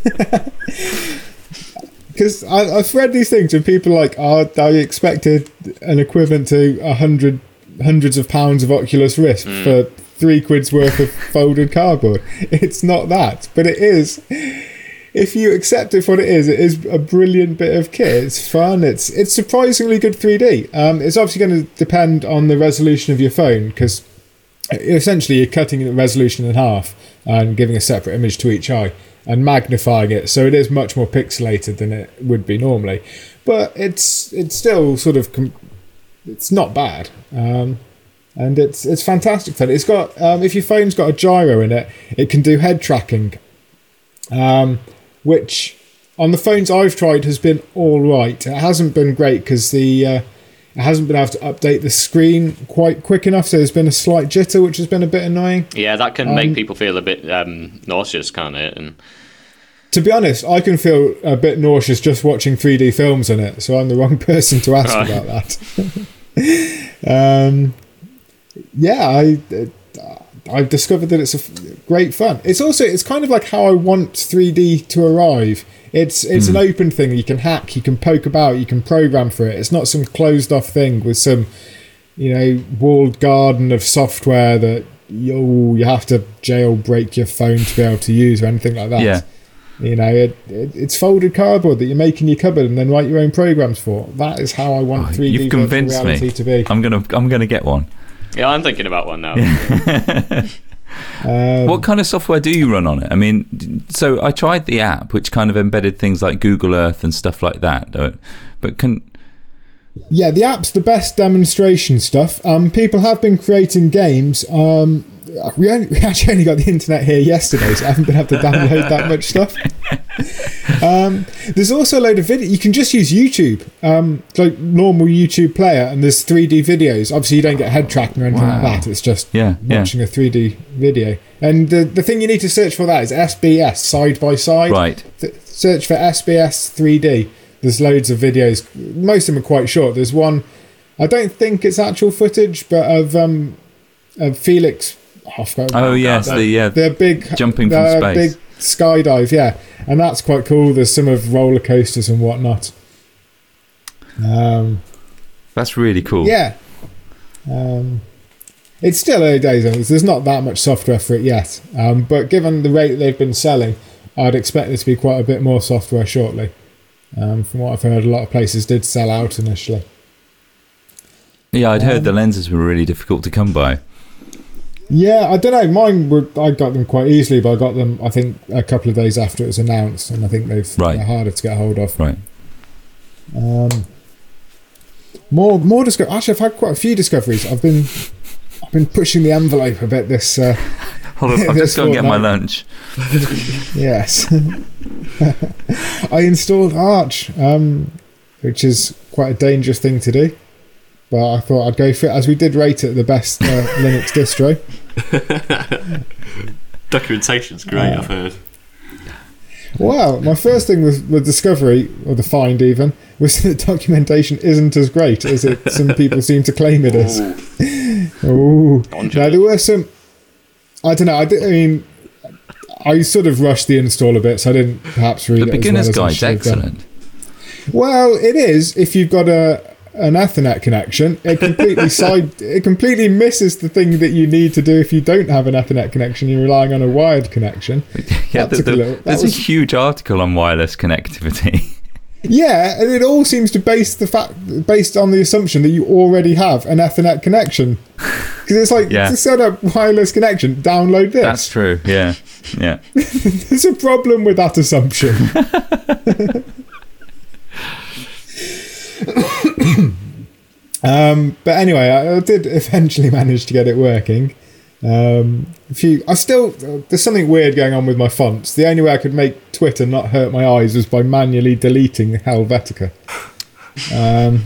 Because I've read these things and people are like, oh, I expected an equivalent to a hundred, hundreds of pounds of Oculus Rift for three quid's worth of folded cardboard. It's not that, but it is. If you accept it for what it is, it is a brilliant bit of kit. It's fun. It's it's surprisingly good three D. Um, it's obviously going to depend on the resolution of your phone, because essentially you're cutting the resolution in half and giving a separate image to each eye and magnifying it, so it is much more pixelated than it would be normally. But it's it's still sort of com- it's not bad, um, and it's it's fantastic fun. It's got um, if your phone's got a gyro in it, it can do head tracking, um, which on the phones I've tried has been all right. It hasn't been great because the uh, it hasn't been able to update the screen quite quick enough, so there's been a slight jitter, which has been a bit annoying. Yeah, that can Um, make people feel a bit um, nauseous, can't it? And To be honest, I can feel a bit nauseous just watching three D films on it, so I'm the wrong person to ask Right. about that. um, yeah, I uh, I've discovered that it's a f- great fun. It's also it's kind of like how I want three D to arrive. It's it's an open thing. You can hack, you can poke about, you can program for it. It's not some closed off thing with some, you know, walled garden of software that you you have to jailbreak your phone to be able to use or anything like that. Yeah. You know, it, it, it's folded cardboard that you make in your cupboard and then write your own programs for. That is how I want Oh, three D you've virtual convinced reality me. to be. I'm gonna I'm gonna get one. yeah, I'm thinking about one now. Um, What kind of software do you run on it? I mean, d- so I tried the app, which kind of embedded things like Google Earth and stuff like that. uh, But can Yeah, the app's the best demonstration stuff. Um, people have been creating games. Um, we, only, we actually only got the internet here yesterday, so I haven't been able to download that much stuff. Um, there's also a load of video. You can just use YouTube, um, like normal YouTube player, and there's three D videos. Obviously, you don't get head tracking or anything Wow. like that. It's just Yeah, yeah. watching a three D video. And the the thing you need to search for that is S B S, side by side. Right. Th- search for S B S three D. There's loads of videos. Most of them are quite short. There's one, I don't think it's actual footage, but of um, of Felix. Oh, I forgot Oh yes, the yeah, the big jumping from the space. big skydive, yeah, and that's quite cool. There's some of roller coasters and whatnot. Um, That's really cool. yeah, um, it's still early days. though. There's not that much software for it yet, um, but given the rate they've been selling, I'd expect there to be quite a bit more software shortly. Um, from what I've heard, a lot of places did sell out initially. Yeah, I'd heard Um, the lenses were really difficult to come by. Yeah, I don't know. Mine were, I got them quite easily, but I got them, I think, a couple of days after it was announced, and I think they've, Right. they're harder to get hold of. Right. Um, more, more disco- Actually, I've had quite a few discoveries. I've been, I've been pushing the envelope a bit. This, uh, Hold on, I'll This just go and get my fortnight. lunch. yes, I installed Arch, um, which is quite a dangerous thing to do. But I thought I'd go for it, as we did rate it the best uh, Linux distro. Documentation's great, Uh, I've heard. Wow, my first thing was the discovery, or the find even, was that documentation isn't as great as it, some people seem to claim it is. Ooh. Now, there were some, I don't know, I, did, I mean, I sort of rushed the install a bit, so I didn't perhaps read The it beginner's as well as I guide's should have done. excellent. Well, it is if you've got a an Ethernet connection. It completely side it completely misses the thing that you need to do if you don't have an Ethernet connection. You're relying on a wired connection. Yeah, That the, took a the, little- that there's was- a huge article on wireless connectivity. Yeah, and it all seems to base the fact based on the assumption that you already have an Ethernet connection. Because it's like, Yeah. to set up wireless connection, download this. That's true. Yeah, yeah. There's a problem with that assumption. um, but anyway, I, I did eventually manage to get it working. Um, a few, I still there's something weird going on with my fonts. The only way I could make Twitter not hurt my eyes was by manually deleting Helvetica. Um,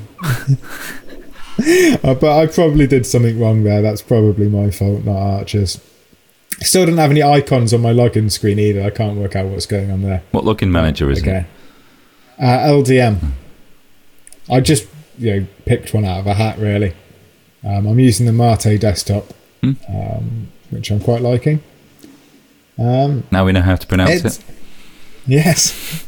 uh, but I probably did something wrong there. That's probably my fault, not Archer's. Still don't have any icons on my login screen either. I can't work out what's going on there. What login manager is Okay. Uh, L D M. I just you know picked one out of a hat really. Um, I'm using the Mate desktop, Hmm. um, which I'm quite liking. Um, it? Now we know how to pronounce it's, it. yes.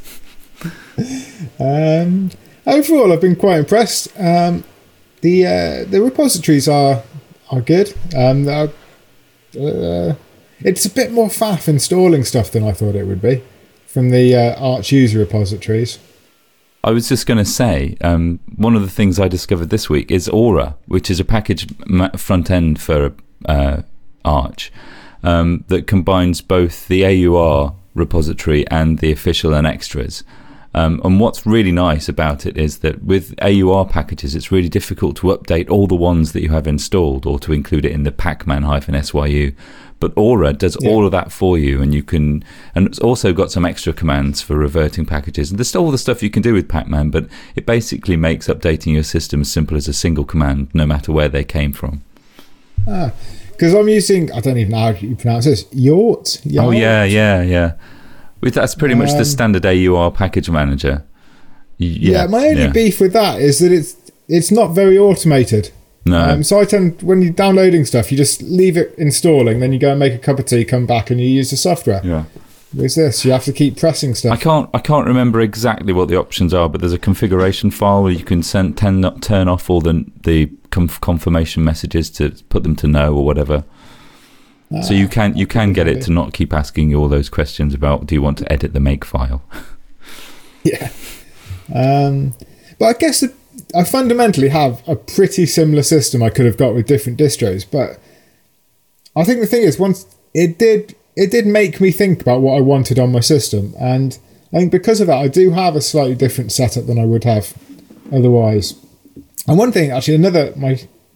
um, overall, I've been quite impressed. Um, the uh, the repositories are are good. Um, they're, uh, it's a bit more faff installing stuff than I thought it would be from the uh, Arch user repositories. I was just going to say, um, one of the things I discovered this week is Aura, which is a package ma- front end for uh, Arch um, that combines both the A U R repository and the official and extras. Um, and what's really nice about it is that with A U R packages, it's really difficult to update all the ones that you have installed or to include it in the pacman-S Y U. But Aura does Yeah. all of that for you, and you can, and it's also got some extra commands for reverting packages. And there's still all the stuff you can do with Pacman, but it basically makes updating your system as simple as a single command, no matter where they came from. Ah, because I'm using, I don't even know how you pronounce this, Yort? Oh yeah, yeah, yeah. With that's pretty much Um, the standard A U R package manager. Y- Yeah, Yeah, my only yeah. beef with that is that it's it's not very automated. No, Um, so I tend, when you're downloading stuff, you just leave it installing, then you go and make a cup of tea, come back, and you use the software. yeah. With this, you have to keep pressing I stuff. can't I can't remember exactly what the options are, but there's a configuration file where you can send ten, turn off all the the conf- confirmation messages to put them to no or whatever. So you can you can get it to not keep asking you all those questions about do you want to edit the make file. Yeah. Um, but I guess the, I fundamentally have a pretty similar system I could have got with different distros. But I think the thing is, once it did, it did make me think about what I wanted on my system, and I think because of that, I do have a slightly different setup than I would have otherwise. And one thing, actually, another my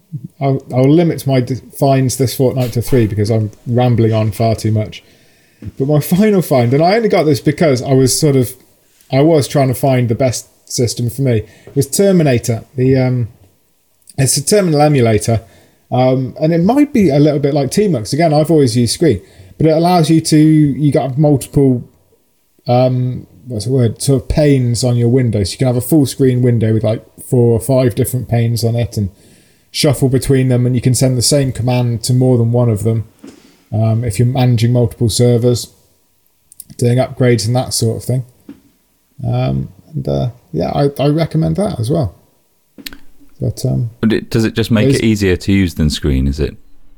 I'll, I'll limit my d- finds this fortnight to three because I'm rambling on far too much. But my final find, and I only got this because I was sort of, I was trying to find the best system for me, was Terminator. The um, it's a terminal emulator, um, and it might be a little bit like Tmux. Again, I've always used Screen, but it allows you to, you got multiple, um, what's the word, sort of panes on your window. So you can have a full screen window with like four or five different panes on it and shuffle between them, and you can send the same command to more than one of them. Um, if you're managing multiple servers, doing upgrades and that sort of thing. Um, and uh, yeah, I, I recommend that as well. But, um, but it, does it just make it easier to use than Screen, is it?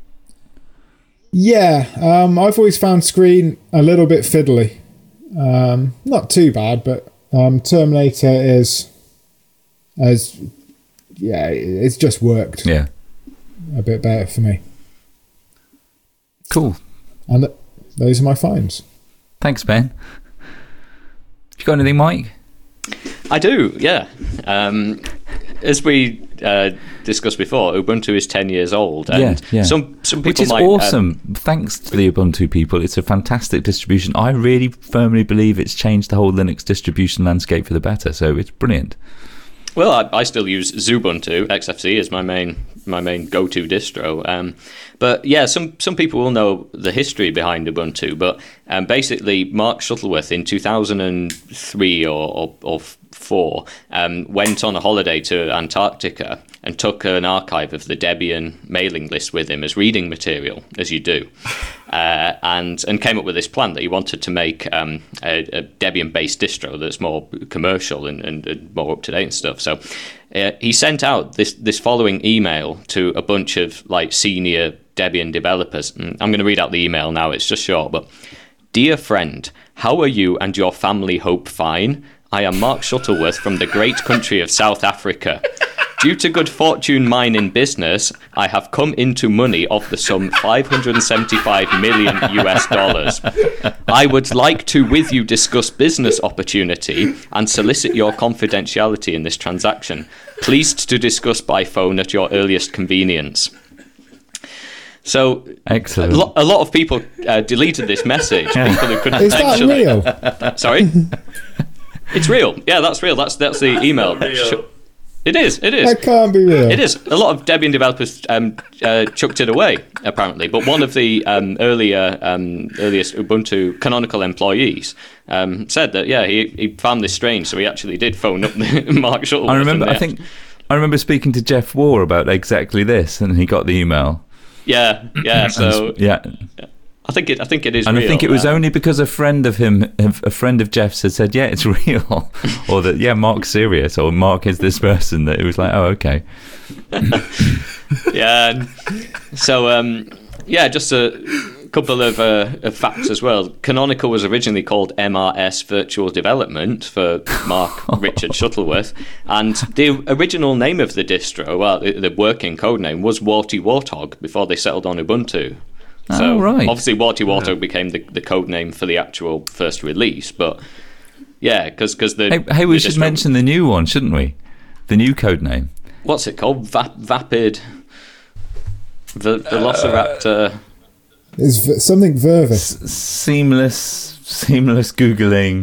Yeah, um, I've always found Screen a little bit fiddly. Um, not too bad, but um, Terminator is, as yeah, it's just worked yeah. a bit better for me. Cool. And th- those are my finds. Thanks, Ben. You got anything, Mike? I do, yeah. Um, as we uh, discussed before, Ubuntu is ten years old, and yeah, yeah. some some people Which is might, awesome. Um, Thanks to the Ubuntu people, it's a fantastic distribution. I really firmly believe it's changed the whole Linux distribution landscape for the better. So it's brilliant. Well, I, I still use Xubuntu. X F C is my main my main go-to distro. Um, but yeah, some some people will know the history behind Ubuntu. But um, basically, Mark Shuttleworth in two thousand three or or, or four um, went on a holiday to Antarctica and took an archive of the Debian mailing list with him as reading material, as you do, uh, and and came up with this plan that he wanted to make um, a, a Debian-based distro that's more commercial and, and, and more up-to-date and stuff. So uh, he sent out this this following email to a bunch of like senior Debian developers. And I'm going to read out the email now. It's just short, but dear friend, how are you and your family? Hope fine. I am Mark Shuttleworth from the great country of South Africa. Due to good fortune mine in business, I have come into money of the sum five hundred seventy-five million U S dollars. I would like to with you discuss business opportunity and solicit your confidentiality in this transaction. Pleased to discuss by phone at your earliest convenience. So, excellent. A, lo- a lot of people uh, deleted this message. People who couldn't Is that actually, real? Sorry? It's real. Yeah, that's real. That's that's the email. It is. It is. That can't be real. It is. A lot of Debian developers um, uh, chucked it away, apparently. But one of the um, earlier, um, earliest Ubuntu canonical employees um, said that, yeah, he, he found this strange, so he actually did phone up Mark Shuttleworth. I remember. I think I remember speaking to Jeff Waugh about exactly this, and he got the email. Yeah. Yeah. So. yeah. I think it. I think it is. And real. I think it was um, only because a friend of him, a friend of Jeff's, had said, "Yeah, it's real," or that, "Yeah, Mark's serious," or "Mark is this person." That it was like, "Oh, okay." yeah. And so, um, yeah, just a couple of, uh, of facts as well. Canonical was originally called M R S Virtual Development for Mark Richard Shuttleworth, and the original name of the distro, well, the, the working code name, was Warty Warthog before they settled on Ubuntu. So oh, right. obviously Warty Warthog yeah. became the, the code name for the actual first release, but yeah, because because the hey, hey we the should distro- mention the new one, shouldn't we? The new code name. What's it called? Va- Vapid v- Velociraptor. Uh, It's v- something Vervis. S- seamless, seamless googling.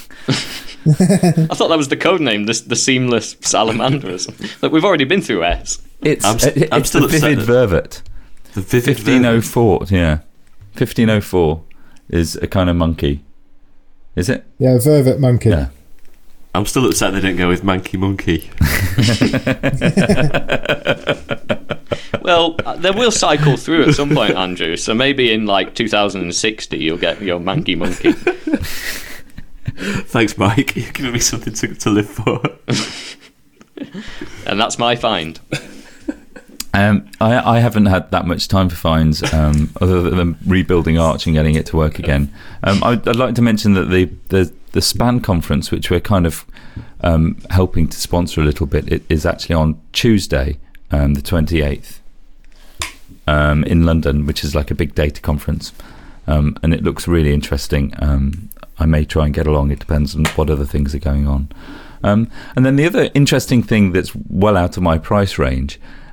I thought that was the code name, the the seamless salamander or something. Look, we've already been through S. It's I'm, it, I'm it's still the Vivid Vervet. The Vivid fifteen oh four, yeah. fifteen oh four is a kind of monkey. Is it? Yeah, Vervet monkey. Yeah. I'm still upset they didn't go with Manky Monkey. Well, they will cycle through at some point, Andrew. So maybe in like two thousand sixty, you'll get your Manky Monkey. Thanks, Mike. You're giving me something to, to live for. And that's my find. Um, I, I haven't had that much time for finds, um, other than rebuilding Arch and getting it to work again. Um, I'd, I'd like to mention that the, the, the SPAN conference, which we're kind of um, helping to sponsor a little bit, it is actually on Tuesday, um, the twenty-eighth, um, in London, which is like a big data conference. Um, and it looks really interesting. Um, I may try and get along. It depends on what other things are going on. Um, and then the other interesting thing that's well out of my price range,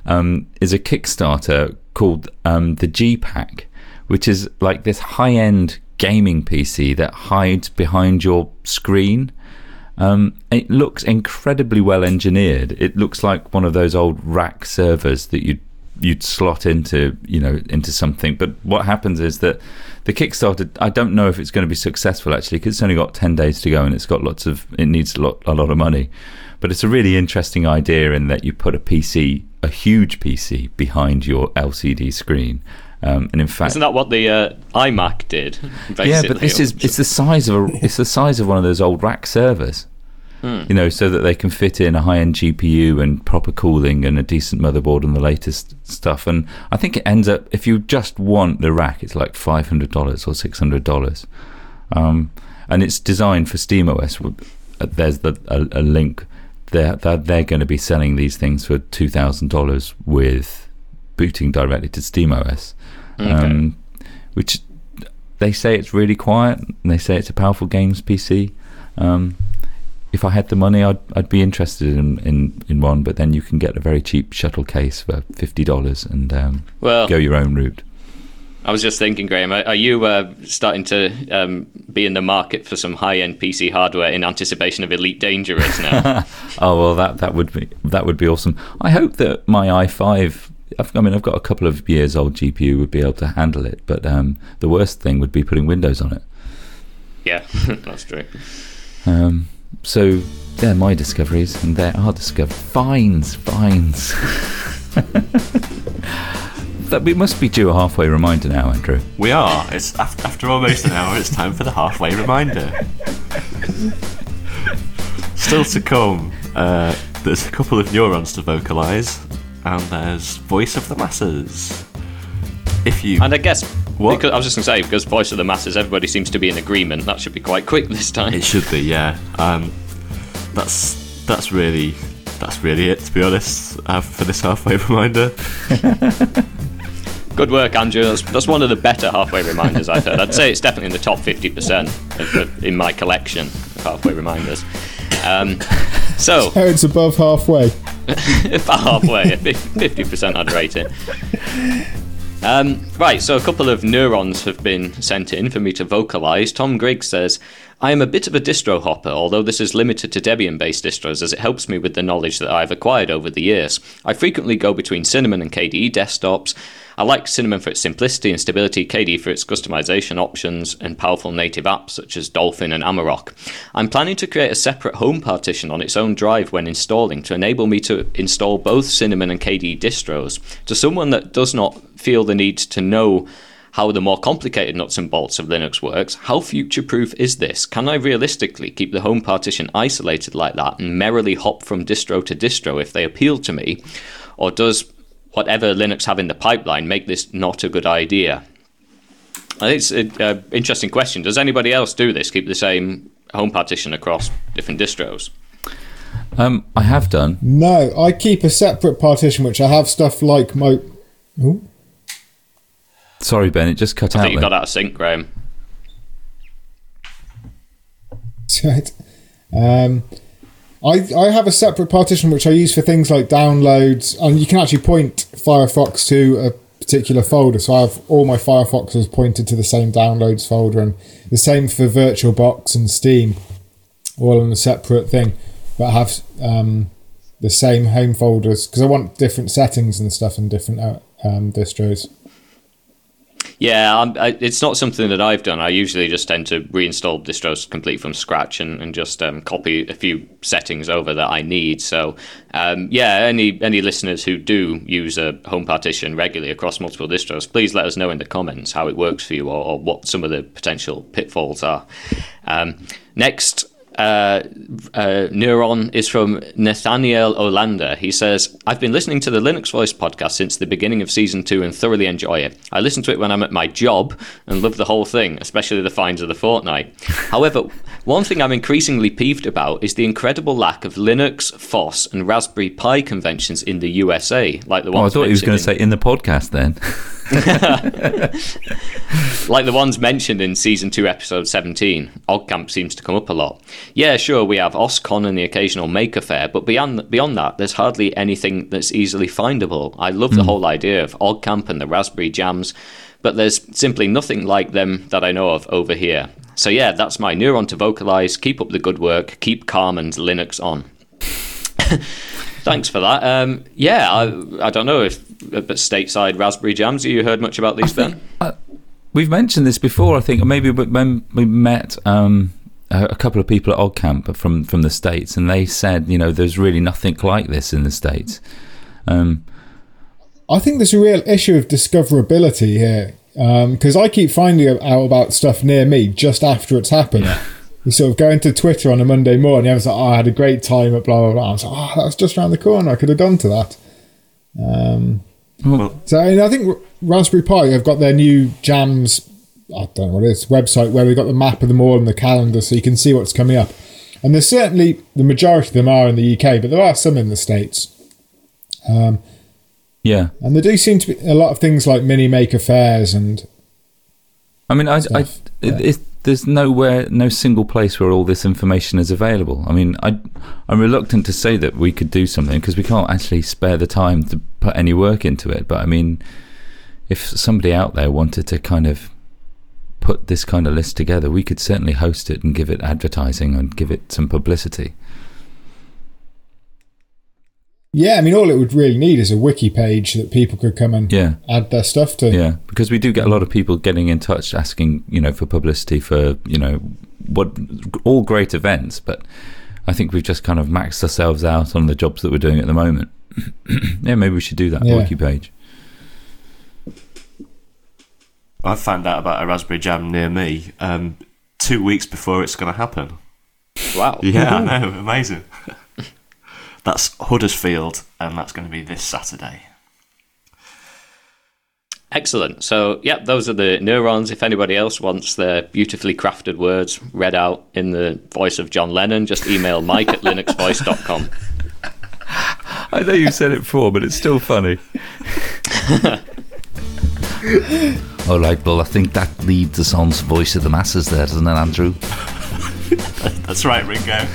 um, is a Kickstarter called um, the G-Pack, which is like this high-end gaming P C that hides behind your screen. Um, it looks incredibly well engineered. It looks like one of those old rack servers that you'd you'd slot into, you know, into something. But what happens is that the Kickstarter, I don't know if it's going to be successful actually, because it's only got ten days to go and it's got lots of, it needs a lot, a lot of money. But it's a really interesting idea in that you put a P C, a huge P C, behind your L C D screen. Um, and in fact, isn't that what the uh, iMac did? Basically? Yeah, but this is it's the size of a it's the size of one of those old rack servers. Hmm. You know, so that they can fit in a high-end G P U and proper cooling and a decent motherboard and the latest stuff. And I think it ends up, if you just want the rack, it's like five hundred dollars or six hundred dollars. Um, and it's designed for SteamOS. There's the, a, a link. They're, they're, they're going to be selling these things for two thousand dollars with booting directly to SteamOS. Okay. Um, which they say it's really quiet, and they say it's a powerful games P C. Um, if I had the money, I'd I'd be interested in, in, in one, but then you can get a very cheap shuttle case for fifty dollars and um, well, go your own route. I was just thinking, Graham, are you uh, starting to um, be in the market for some high-end P C hardware in anticipation of Elite Dangerous now? Oh well, that that would be that would be awesome. I hope that my i five. I've, I mean, I've got a couple of years old G P U would be able to handle it, but um, the worst thing would be putting Windows on it. Yeah, that's true. Um, so they're my discoveries, and they're our discoveries. Fines, fines. That we must be due a halfway reminder now, Andrew. We are. It's after, after almost an hour. It's time for the halfway reminder. Still to come. Uh, there's a couple of neurons to vocalise. And there's Voice of the Masses. If you and I guess what? Because, I was just going to say, because Voice of the Masses, everybody seems to be in agreement. That should be quite quick this time. It should be, yeah. Um, that's that's really that's really it, to be honest, uh, for this halfway reminder. Good work, Andrew. That's, that's one of the better halfway reminders I've heard. I'd say it's definitely in the top fifty percent of, of, in my collection of halfway reminders. Um, so, so it's above halfway. About halfway, fifty percent I'd rate it. Um, right, so a couple of neurons have been sent in for me to vocalise. Tom Griggs says, I am a bit of a distro hopper, although this is limited to Debian-based distros as it helps me with the knowledge that I've acquired over the years. I frequently go between Cinnamon and K D E desktops. I like Cinnamon for its simplicity and stability, K D E for its customization options and powerful native apps such as Dolphin and Amarok. I'm planning to create a separate home partition on its own drive when installing to enable me to install both Cinnamon and K D E distros. To someone that does not feel the need to know how the more complicated nuts and bolts of Linux works, how future-proof is this? Can I realistically keep the home partition isolated like that and merrily hop from distro to distro if they appeal to me? Or does whatever Linux have in the pipeline make this not a good idea? I think it's an uh, interesting question. Does anybody else do this, keep the same home partition across different distros? Um, I have done. No, I keep a separate partition, which I have stuff like my... Ooh. Sorry, Ben, it just cut I out. I think you there. got out of sync, Graham. Right. Um, I I have a separate partition which I use for things like downloads, and you can actually point Firefox to a particular folder. So I have all my Firefoxes pointed to the same downloads folder, and the same for VirtualBox and Steam, all in a separate thing. But I have um, the same home folders because I want different settings and stuff in different uh, um, distros. Yeah, I'm, I, it's not something that I've done. I usually just tend to reinstall distros complete from scratch and, and just um, copy a few settings over that I need. So, um, yeah, any any listeners who do use a home partition regularly across multiple distros, please let us know in the comments how it works for you or, or what some of the potential pitfalls are. Um, next Uh, uh, neuron is from Nathaniel Olander. He says, I've been listening to the Linux Voice podcast since the beginning of season two and thoroughly enjoy it. I listen to it when I'm at my job and love the whole thing, especially the finds of the fortnight. However, one thing I'm increasingly peeved about is the incredible lack of Linux, F O S and Raspberry Pi conventions in the U S A, like the one. Oh, I thought he was going to say in the podcast then. Like the ones mentioned in season two, episode seventeen, OggCamp seems to come up a lot. Yeah, sure, we have OSCON and the occasional Maker Faire, but beyond beyond that, there's hardly anything that's easily findable. I love the mm. whole idea of OggCamp and the Raspberry Jams, but there's simply nothing like them that I know of over here. So yeah, that's my neuron to vocalize. Keep up the good work. Keep calm and Linux on. Thanks for that. Um, yeah, I, I don't know if but stateside Raspberry Jams, have you heard much about these, Ben? Uh, we've mentioned this before, I think. Maybe when we met um, a, a couple of people at OggCamp from, from the States, and they said, you know, there's really nothing like this in the States. Um, I think there's a real issue of discoverability here, because um, I keep finding out about stuff near me just after it's happened. Yeah. You sort of go into Twitter on a Monday morning, I was like, oh, I had a great time at blah, blah, blah. I was like, oh, that was just around the corner. I could have gone to that. Um, well, so I, mean, I think Raspberry Pi have got their new Jams, I don't know what it is, website where they've got the map of them all and the calendar so you can see what's coming up. And there's certainly, the majority of them are in the U K, but there are some in the States. Um, yeah. And there do seem to be a lot of things like mini Maker Fairs and I mean, I, I, it, yeah. it, there's nowhere, no single place where all this information is available. I mean, I, I'm reluctant to say that we could do something because we can't actually spare the time to put any work into it. But I mean, if somebody out there wanted to kind of put this kind of list together, we could certainly host it and give it advertising and give it some publicity. Yeah, I mean, all it would really need is a wiki page that people could come and yeah. add their stuff to. Yeah, because we do get a lot of people getting in touch asking, you know, for publicity for, you know, what all great events, but I think we've just kind of maxed ourselves out on the jobs that we're doing at the moment. Yeah, maybe we should do that, yeah. wiki page. I found out about a Raspberry Jam near me um, two weeks before it's going to happen. Wow. Yeah, I know, amazing. That's Huddersfield, and that's going to be this Saturday. Excellent. So, yeah, those are the neurons. If anybody else wants their beautifully crafted words read out in the voice of John Lennon, just email mike at linux voice dot com. I know you said it before, but it's still funny. All right, well, I think that leads us on to Voice of the Masses there, doesn't it, Andrew? That's right, Ringo.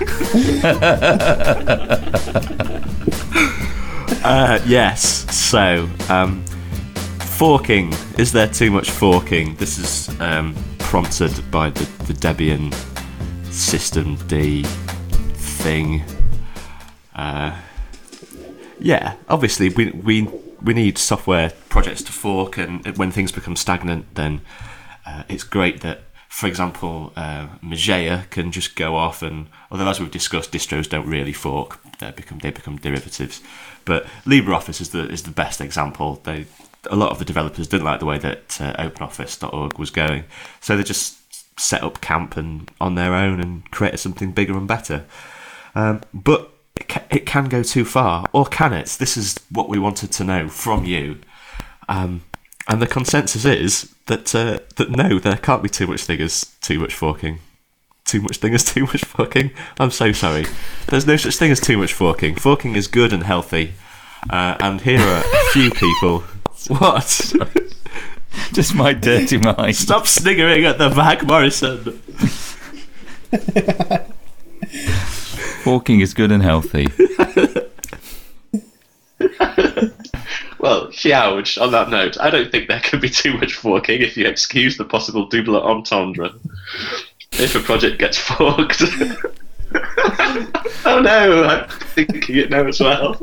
uh, yes, so um, forking. Is there too much forking? This is um, prompted by the, the Debian System D thing. Uh, yeah, obviously we we we need software projects to fork, and when things become stagnant, then uh, it's great that, for example, uh, Mageia can just go off, and although as we've discussed, distros don't really fork; they become they become derivatives. But LibreOffice is the is the best example. They a lot of the developers didn't like the way that uh, OpenOffice dot org was going, so they just set up camp and on their own and created something bigger and better. Um, but it, ca- it can go too far, or can it? This is what we wanted to know from you. Um, And the consensus is that uh, that no, there can't be too much thing as too much forking. Too much thing as too much forking. I'm so sorry. There's no such thing as too much forking. Forking is good and healthy. Uh, and here are a few people. What? Just my dirty mind. Stop sniggering at the back, Morrison. Forking is good and healthy. Well, Xiao, on that note, I don't think there can be too much forking if you excuse the possible double entendre. If a project gets forked. Oh no, I'm thinking it now as well.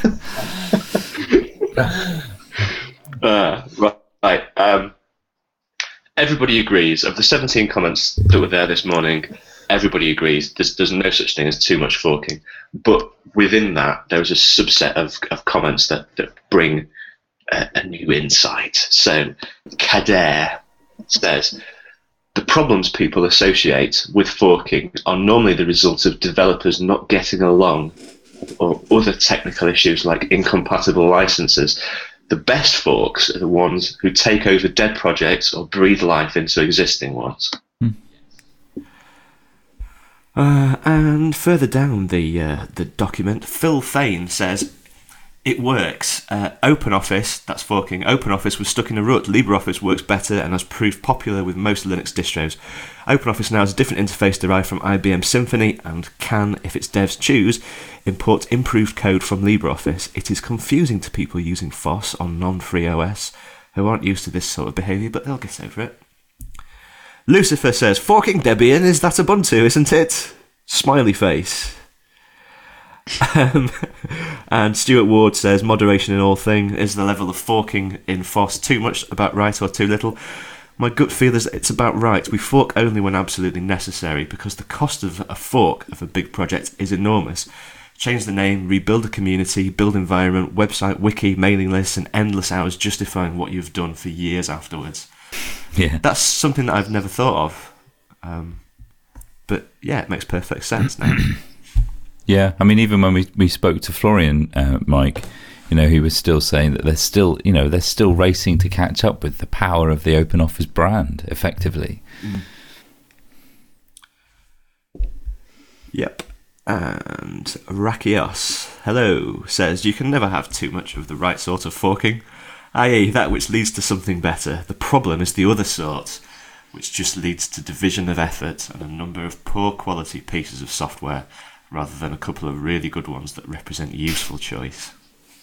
uh, right, um, everybody agrees, of the seventeen comments that were there this morning, everybody agrees there's, there's no such thing as too much forking. But within that, there is a subset of, of comments that, that bring a, a new insight. So, Kader says, the problems people associate with forking are normally the result of developers not getting along or other technical issues like incompatible licenses. The best forks are the ones who take over dead projects or breathe life into existing ones. Uh, and further down the uh, the document, Phil Fain says, It works. Uh, OpenOffice, that's forking. OpenOffice was stuck in a rut. LibreOffice works better and has proved popular with most Linux distros. OpenOffice now has a different interface derived from I B M Symfony and can, if its devs choose, import improved code from LibreOffice. It is confusing to people using F O S on non-free O S who aren't used to this sort of behaviour, but they'll get over it. Lucifer says, forking Debian, is that Ubuntu, isn't it? Smiley face. Um, and Stuart Ward says, moderation in all thing. Is the level of forking in F O S too much about right or too little? My gut feel is it's about right. We fork only when absolutely necessary because the cost of a fork of a big project is enormous. Change the name, rebuild a community, build environment, website, wiki, mailing lists, and endless hours justifying what you've done for years afterwards. Yeah, that's something that I've never thought of. Um, but yeah, it makes perfect sense now. Yeah, I mean, even when we, we spoke to Florian, uh, Mike, you know, he was still saying that they're still, you know, they're still racing to catch up with the power of the OpenOffice brand, effectively. Mm. Yep. And Rakios, hello, says, you can never have too much of the right sort of forking, that is that which leads to something better. The problem is the other sort, which just leads to division of effort and a number of poor quality pieces of software, rather than a couple of really good ones that represent useful choice.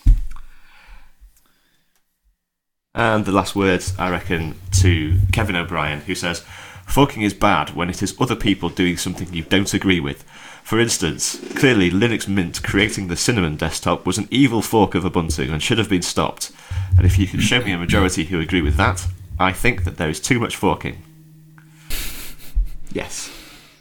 And the last words, I reckon, to Kevin O'Brien, who says, forking is bad when it is other people doing something you don't agree with. For instance, clearly Linux Mint creating the Cinnamon desktop was an evil fork of Ubuntu and should have been stopped. And if you can show me a majority who agree with that, I think that there is too much forking. Yes.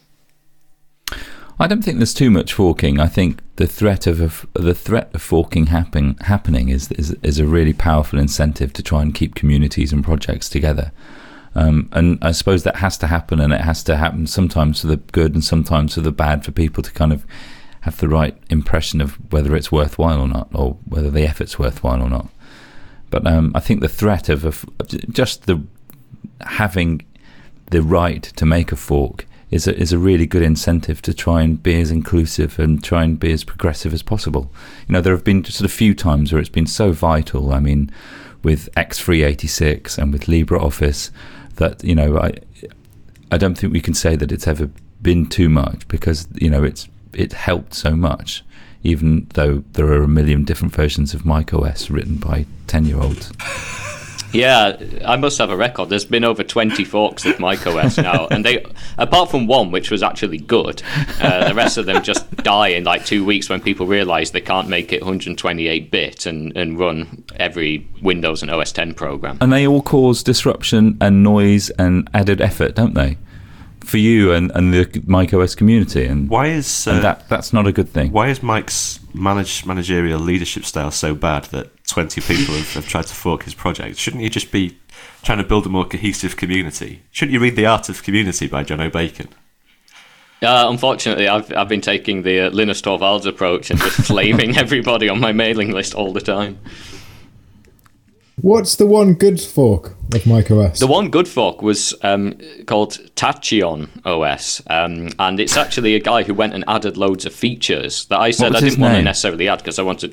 I don't think there's too much forking. I think the threat of a, the threat of forking happen, happening is, is is a really powerful incentive to try and keep communities and projects together. Um, and I suppose that has to happen, and it has to happen sometimes for the good and sometimes for the bad, for people to kind of have the right impression of whether it's worthwhile or not, or whether the effort's worthwhile or not. But um, I think the threat of a, just the having the right to make a fork is a, is a really good incentive to try and be as inclusive and try and be as progressive as possible. You know, there have been just a few times where it's been so vital. I mean, with X three eighty-six and with LibreOffice, that, you know, I I don't think we can say that it's ever been too much, because, you know, it's it helped so much, even though there are a million different versions of macOS written by ten-year-olds. Yeah, I must have a record. There's been over twenty forks of macOS now, and they, apart from one which was actually good, uh, the rest of them just die in like two weeks when people realise they can't make it one twenty-eight bit and, and run every Windows and O S ten program. And they all cause disruption and noise and added effort, don't they? For you and, and the macOS community, and why is uh, and that that's not a good thing. Why is Mike's manage, managerial leadership style so bad that twenty people have, have tried to fork his project? Shouldn't you just be trying to build a more cohesive community? Shouldn't you read The Art of Community by John O'Bacon? Uh, unfortunately, I've I've been taking the uh, Linus Torvalds approach and just flaming everybody on my mailing list all the time. What's the one good fork of macOS? The one good fork was um, called Tachyon O S, um, and it's actually a guy who went and added loads of features that I said I didn't want to necessarily add because I wanted.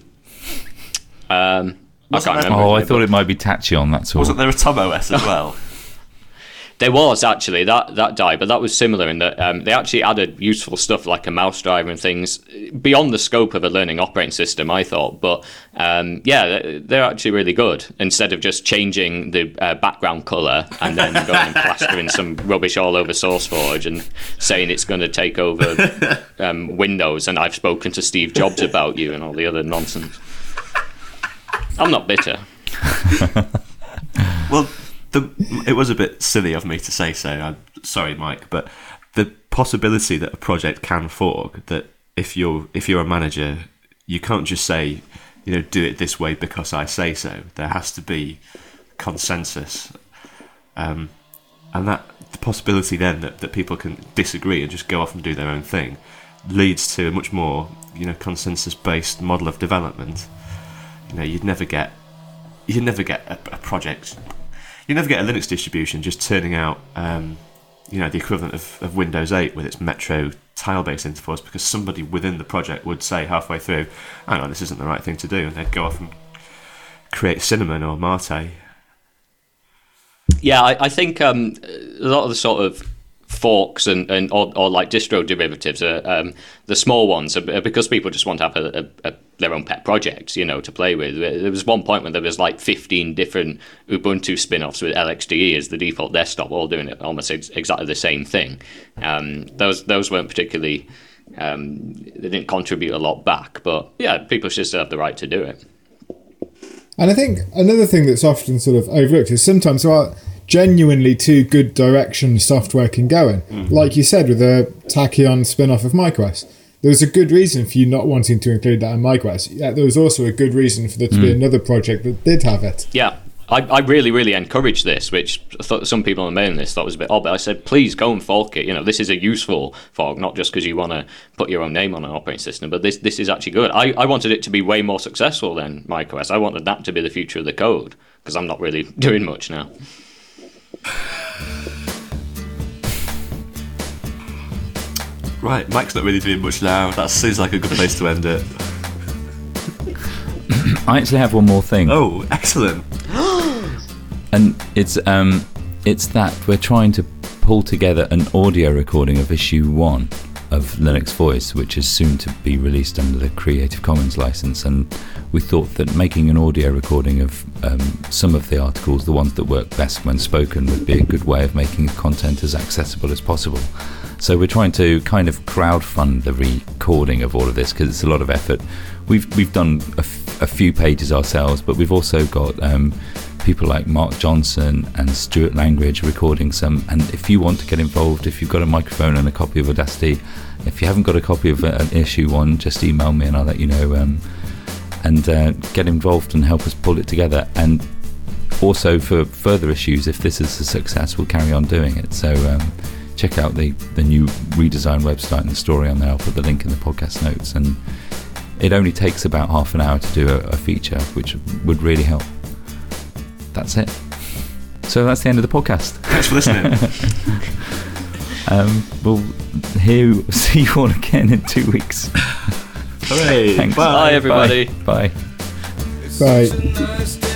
Um, I can't remember. Oh, I thought it might be Tachyon. That's all. Wasn't there a Tom O S as well? There was actually that that died, but that was similar in that um, they actually added useful stuff like a mouse driver and things beyond the scope of a learning operating system, I thought. But um, yeah, they're actually really good. Instead of just changing the uh, background color and then going and plastering some rubbish all over SourceForge and saying it's going to take over um, Windows and I've spoken to Steve Jobs about you and all the other nonsense. I'm not bitter. Well, the, it was a bit silly of me to say so. I'm sorry, Mike, but the possibility that a project can fork, that if you're if you're a manager, you can't just say, you know, do it this way because I say so. There has to be consensus, um, and that the possibility then that, that people can disagree and just go off and do their own thing leads to a much more, you know, consensus-based model of development. You know, you'd never get you'd never get a, a project. You never get a Linux distribution just turning out, um, you know, the equivalent of, of Windows eight with its Metro tile-based interface, because somebody within the project would say halfway through, hang on, this isn't the right thing to do, and they'd go off and create Cinnamon or Mate. Yeah, I, I think um, a lot of the sort of forks and, and or, or like distro derivatives are um, the small ones are because people just want to have a, a, a, their own pet projects, you know, to play with. There was one point when there was like fifteen different Ubuntu spin-offs with L X D E as the default desktop, all doing it almost ex- exactly the same thing. Um, those those weren't particularly um, they didn't contribute a lot back, but yeah, people should still have the right to do it. And I think another thing that's often sort of overlooked is sometimes there are genuinely two good direction software can go in. Mm-hmm. Like you said with the Tachyon spin-off of MicOS, there was a good reason for you not wanting to include that in MicOS. Yeah, there was also a good reason for there to mm. be another project that did have it. Yeah, I, I really, really encouraged this, which I thought some people on the mailing list thought was a bit odd, but I said, please go and fork it. You know, this is a useful fork, not just because you want to put your own name on an operating system, but this this is actually good. I, I wanted it to be way more successful than macOS. I wanted that to be the future of the code, because I'm not really doing much now. Right, Mike's not really doing much now. That seems like a good place to end it. I actually have one more thing. Oh, excellent. And it's um, it's that we're trying to pull together an audio recording of issue one of Linux Voice, which is soon to be released under the Creative Commons license. And we thought that making an audio recording of um, some of the articles, the ones that work best when spoken, would be a good way of making the content as accessible as possible. So we're trying to kind of crowdfund the recording of all of this, because it's a lot of effort. We've we've done a, f- a few pages ourselves, but we've also got um, people like Mark Johnson and Stuart Langridge recording some. And if you want to get involved, if you've got a microphone and a copy of Audacity, if you haven't got a copy of an issue one, just email me and I'll let you know. Um, and uh, get involved and help us pull it together. And also for further issues, if this is a success, we'll carry on doing it. So um, check out the, the new redesigned website and the story on there. I'll put the link in the podcast notes. And it only takes about half an hour to do a, a feature, which would really help. That's it. So that's the end of the podcast. Thanks for listening. um, we'll hear, see you all again in two weeks. Hooray. Thanks. Bye, everybody. Bye. Bye. Bye.